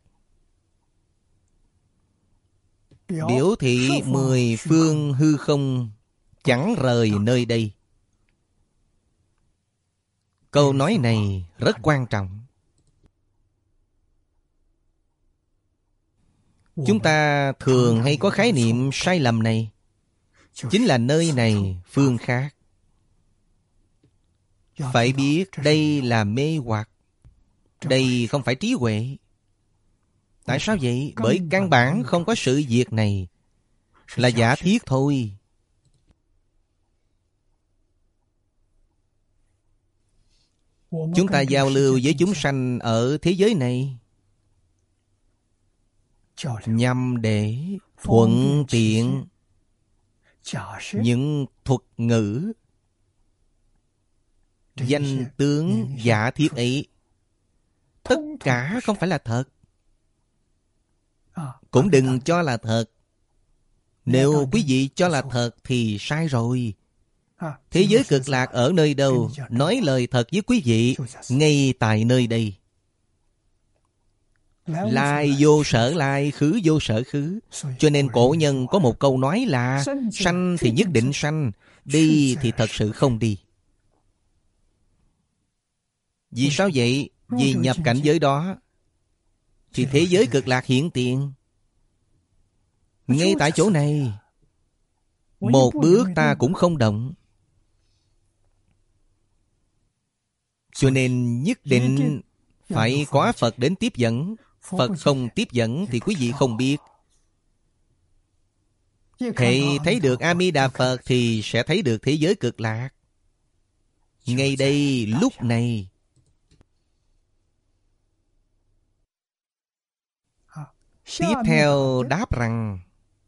Biểu thị mười phương hư không chẳng rời nơi đây. Câu nói này rất quan trọng. Chúng ta thường hay có khái niệm sai lầm này. Chính là nơi này, phương khác. Phải biết đây là mê hoặc. Đây không phải trí huệ. Tại sao vậy? Bởi căn bản không có sự việc này. Là giả thiết thôi. Chúng ta giao lưu với chúng sanh ở thế giới này nhằm để thuận tiện những thuật ngữ danh tướng giả thiết ấy. Tất cả không phải là thật. Cũng đừng cho là thật. Nếu quý vị cho là thật thì sai rồi. Thế giới cực lạc ở nơi đâu? Nói lời thật với quý vị, ngay tại nơi đây. Lai vô sở lai, khứ vô sở khứ. Cho nên cổ nhân có một câu nói là sanh thì nhất định sanh, đi thì thật sự không đi. Vì sao vậy? Vì nhập cảnh giới đó thì thế giới cực lạc hiện tiền. Ngay tại chỗ này, một bước ta cũng không động. Cho nên nhất định phải có Phật đến tiếp dẫn. Phật không tiếp dẫn thì quý vị không biết. Hệ thấy được A Di Đà Phật thì sẽ thấy được thế giới cực lạc. Ngay đây, lúc này. Tiếp theo đáp rằng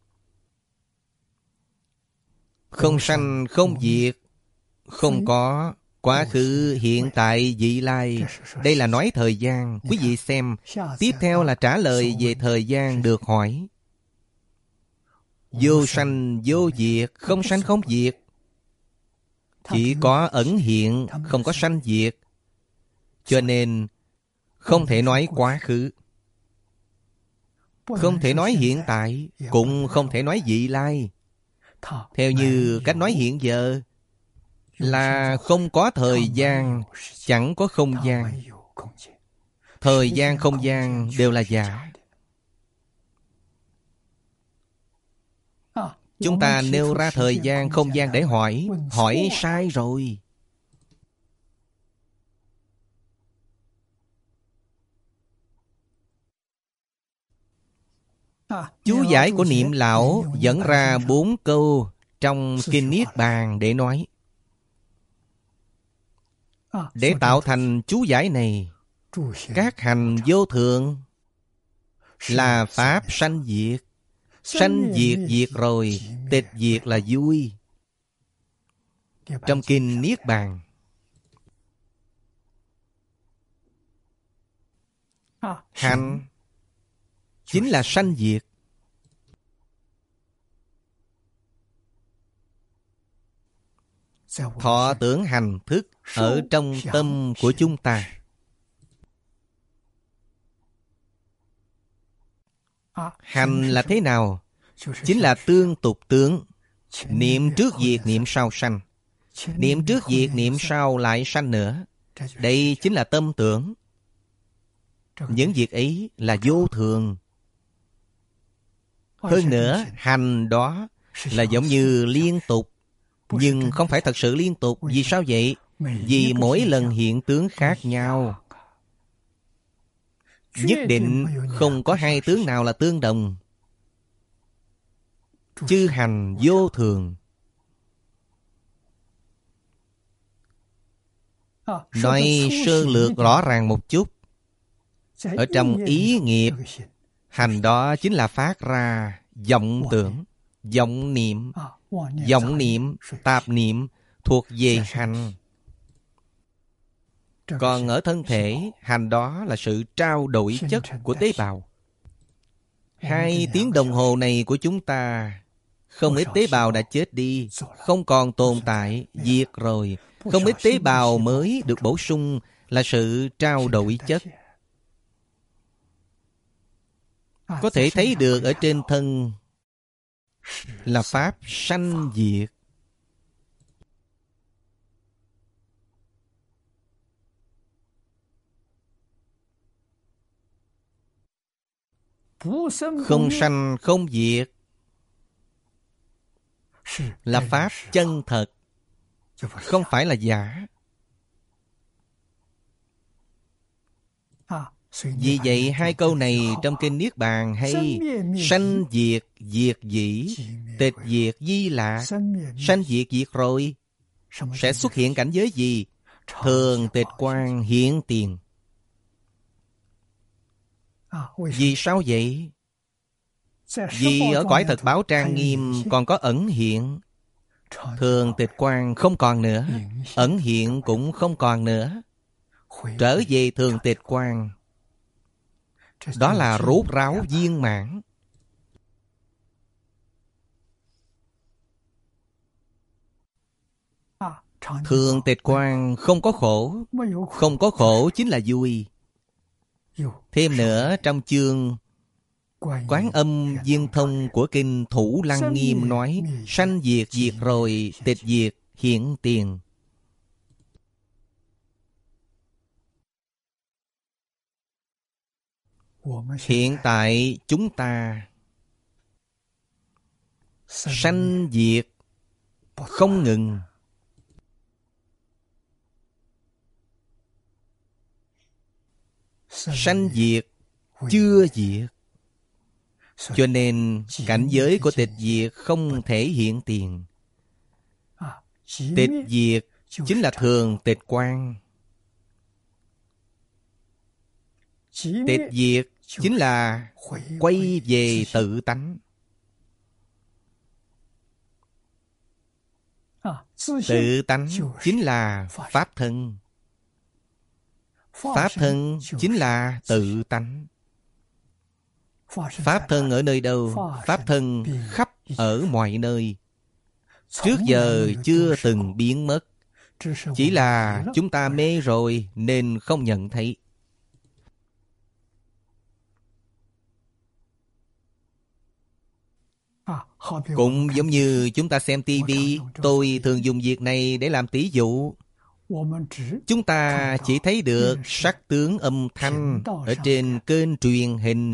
không sanh không diệt, không có quá khứ hiện tại vị lai. Đây là nói thời gian. Quý vị xem. Tiếp theo là trả lời về thời gian được hỏi. Vô sanh vô diệt, không sanh không diệt. Chỉ có ẩn hiện, không có sanh diệt. Cho nên không thể nói quá khứ, không thể nói hiện tại, cũng không thể nói vị lai. Theo như cách nói hiện giờ là không có thời gian, chẳng có không gian. Thời gian không gian đều là giả. Chúng ta nêu ra thời gian không gian để hỏi, hỏi sai rồi. Chú giải của Niệm Lão dẫn ra bốn câu trong Kinh Niết Bàn để nói. Để tạo thành chú giải này, các hành vô thượng là pháp sanh diệt. Sanh diệt diệt rồi, tịch diệt là vui. Trong Kinh Niết Bàn, hành chính là sanh diệt. Thọ tưởng hành thức ở trong tâm của chúng ta. Hành là thế nào? Chính là tương tục tướng. Niệm trước diệt, niệm sau sanh. Niệm trước diệt, niệm sau lại sanh nữa. Đây chính là tâm tưởng. Những việc ấy là vô thường. Hơn nữa, hành đó là giống như liên tục, nhưng không phải thật sự liên tục. Vì sao vậy? Vì mỗi lần hiện tướng khác nhau. Nhất định không có hai tướng nào là tương đồng. Chư hành vô thường. Nói sơ lược rõ ràng một chút. Ở trong ý nghiệp, hành đó chính là phát ra vọng tưởng, vọng niệm. Vọng niệm, tạp niệm thuộc về hành. Còn ở thân thể, hành đó là sự trao đổi chất của tế bào. Hai tiếng đồng hồ này của chúng ta, không ít tế bào đã chết đi, không còn tồn tại, diệt rồi. Không ít tế bào mới được bổ sung là sự trao đổi chất. Có thể thấy được ở trên thân là pháp sanh diệt. Không sanh không diệt là pháp chân thật, không phải là giả. Vì vậy hai câu này trong kinh Niết Bàn hay: sanh diệt diệt dĩ, tịch diệt di lạc. Sanh diệt diệt rồi, sẽ xuất hiện cảnh giới gì? Thường tịch quang hiện tiền. Vì sao vậy? Vì ở cõi thật báo trang nghiêm còn có ẩn hiện. Thường tịch quang không còn nữa, ẩn hiện cũng không còn nữa. Trở về thường tịch quang, đó là rốt ráo viên mãn. Thường tịch quang không có khổ. Không có khổ chính là vui. Thêm nữa, trong chương Quán Âm Viên Thông của kinh Thủ Lăng Nghiêm nói: sanh diệt diệt rồi, tịch diệt hiện tiền. Hiện tại chúng ta sanh diệt không ngừng. Sanh diệt chưa diệt. Cho nên cảnh giới của tịch diệt không thể hiện tiền. Tịch diệt chính là thường tịch quang. Tịch diệt chính là quay về tự tánh. Tự tánh chính là pháp thân. Pháp thân chính là tự tánh. Pháp thân ở nơi đâu? Pháp thân khắp ở mọi nơi. Trước giờ chưa từng biến mất. Chỉ là chúng ta mê rồi nên không nhận thấy. Cũng giống như chúng ta xem tivi, tôi thường dùng việc này để làm ví dụ. Chúng ta chỉ thấy được sắc tướng âm thanh ở trên kênh truyền hình.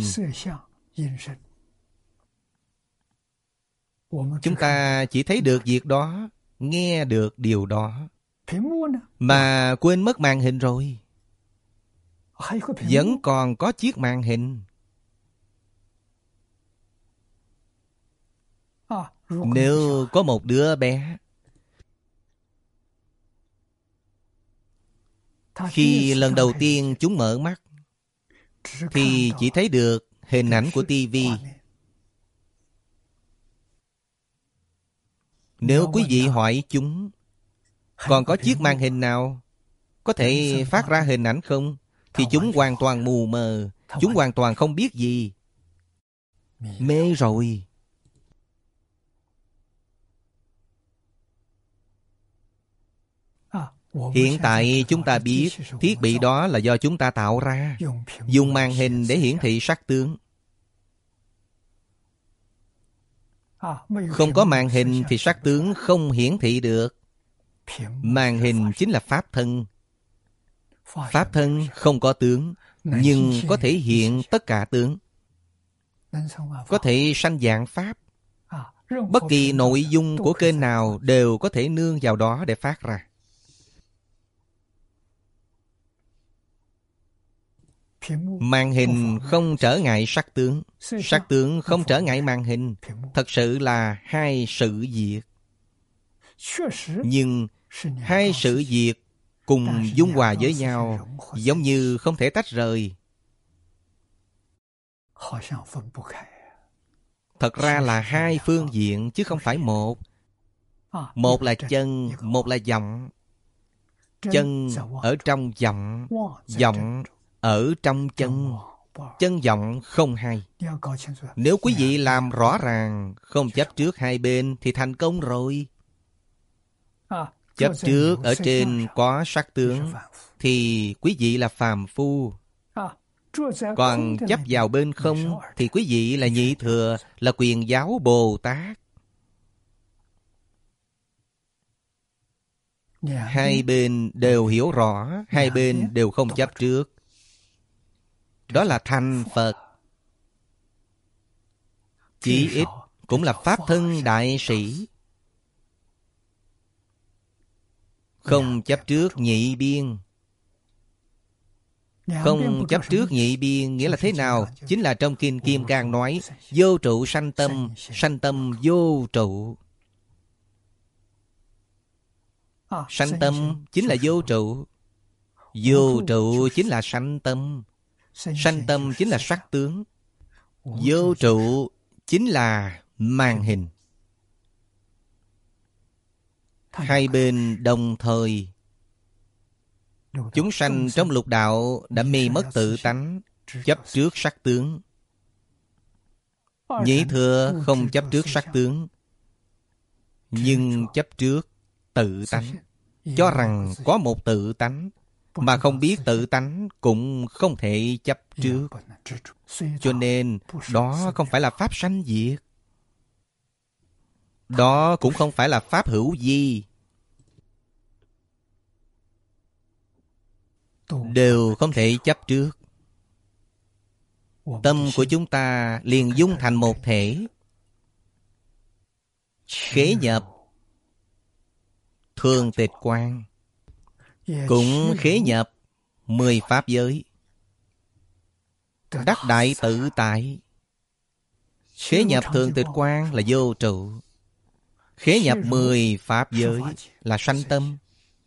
Chúng ta chỉ thấy được việc đó, nghe được điều đó, mà quên mất màn hình rồi. Vẫn còn có chiếc màn hình. Nếu có một đứa bé, khi lần đầu tiên chúng mở mắt, thì chỉ thấy được hình ảnh của tivi. Nếu quý vị hỏi chúng, còn có chiếc màn hình nào có thể phát ra hình ảnh không? Thì chúng hoàn toàn mù mờ. Chúng hoàn toàn không biết gì. Mê rồi. Hiện tại chúng ta biết thiết bị đó là do chúng ta tạo ra, dùng màn hình để hiển thị sắc tướng. Không có màn hình thì sắc tướng không hiển thị được. Màn hình chính là pháp thân. Pháp thân không có tướng, nhưng có thể hiện tất cả tướng, có thể sanh vạn pháp. Bất kỳ nội dung của kênh nào đều có thể nương vào đó để phát ra. Màn hình không trở ngại sắc tướng, sắc tướng không trở ngại màn hình. Thật sự là hai sự việc. Nhưng hai sự việc cùng dung hòa với nhau, giống như không thể tách rời. Thật ra là hai phương diện chứ không phải một. Một là chân, một là vọng. Chân ở trong vọng, vọng ở trong chân. Chân vọng không hai. Nếu quý vị làm rõ ràng, không chấp trước hai bên thì thành công rồi. Chấp trước ở trên có sắc tướng thì quý vị là phàm phu. Còn chấp vào bên không thì quý vị là nhị thừa, là quyền giáo Bồ Tát. Hai bên đều hiểu rõ, hai bên đều không chấp trước. Đó là thành Phật. Chí ít cũng là Pháp thân đại sĩ. Không chấp trước nhị biên. Không chấp trước nhị biên nghĩa là thế nào? Chính là trong Kinh Kim Cang nói vô trụ sanh tâm, sanh tâm vô trụ. Sanh tâm chính là vô trụ. Vô trụ chính là sanh tâm. Sanh tâm chính là sắc tướng. Vô trụ chính là màn hình. Hai bên đồng thời. Chúng sanh trong lục đạo đã mê mất tự tánh, chấp trước sắc tướng. Nhị thừa không chấp trước sắc tướng, nhưng chấp trước tự tánh. Cho rằng có một tự tánh, mà không biết tự tánh cũng không thể chấp trước. Cho nên đó không phải là pháp sanh diệt. Đó cũng không phải là pháp hữu vi. Đều không thể chấp trước. Tâm của chúng ta liền dung thành một thể. Khế nhập thường tịch quang, cũng khế nhập mười pháp giới. Đắc đại tự tại. Khế nhập thường tịch quang là vô trụ. Khế nhập mười pháp giới là sanh tâm.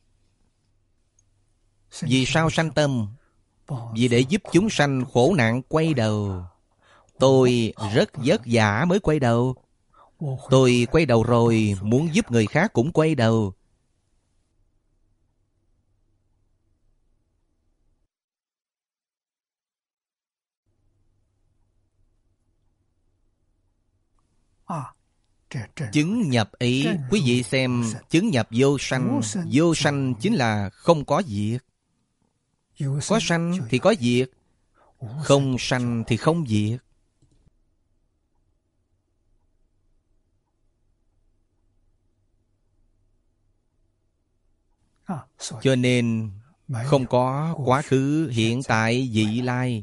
Vì sao sanh tâm? Vì để giúp chúng sanh khổ nạn quay đầu. Tôi rất vất vả mới quay đầu. Tôi quay đầu rồi, muốn giúp người khác cũng quay đầu. Chứng nhập ấy, quý vị xem, chứng nhập vô sanh. Vô sanh chính là không có diệt. Có sanh thì có diệt, không sanh thì không diệt. Cho nên không có quá khứ, hiện tại, vị lai.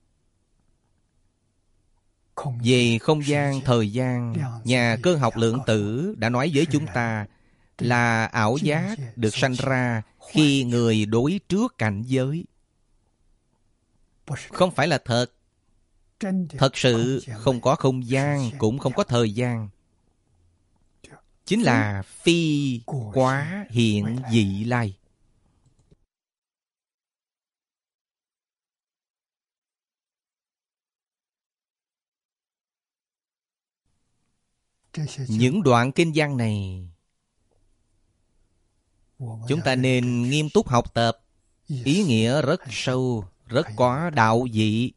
Về không gian, thời gian, nhà cơ học lượng tử đã nói với chúng ta là ảo giác được sanh ra khi người đối trước cảnh giới. Không phải là thật. Thật sự không có không gian, cũng không có thời gian. Chính là phi quá hiện vị lai. Những đoạn kinh văn này chúng ta nên nghiêm túc học tập. Ý nghĩa rất sâu, rất có đạo vị.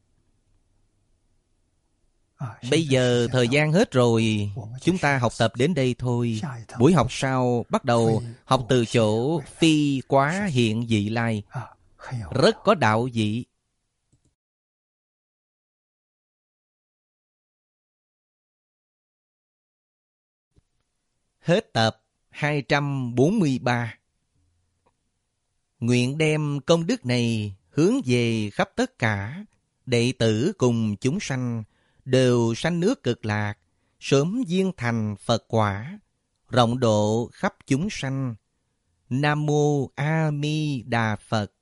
Bây giờ thời gian hết rồi, chúng ta học tập đến đây thôi. Buổi học sau bắt đầu học từ chỗ phi quá hiện vị lai. Rất có đạo vị. Hết tập hai trăm bốn mươi ba. Nguyện đem công đức này hướng về khắp tất cả, đệ tử cùng chúng sanh đều sanh nước Cực Lạc, sớm viên thành Phật quả, rộng độ khắp chúng sanh. Nam mô A Di Đà Phật.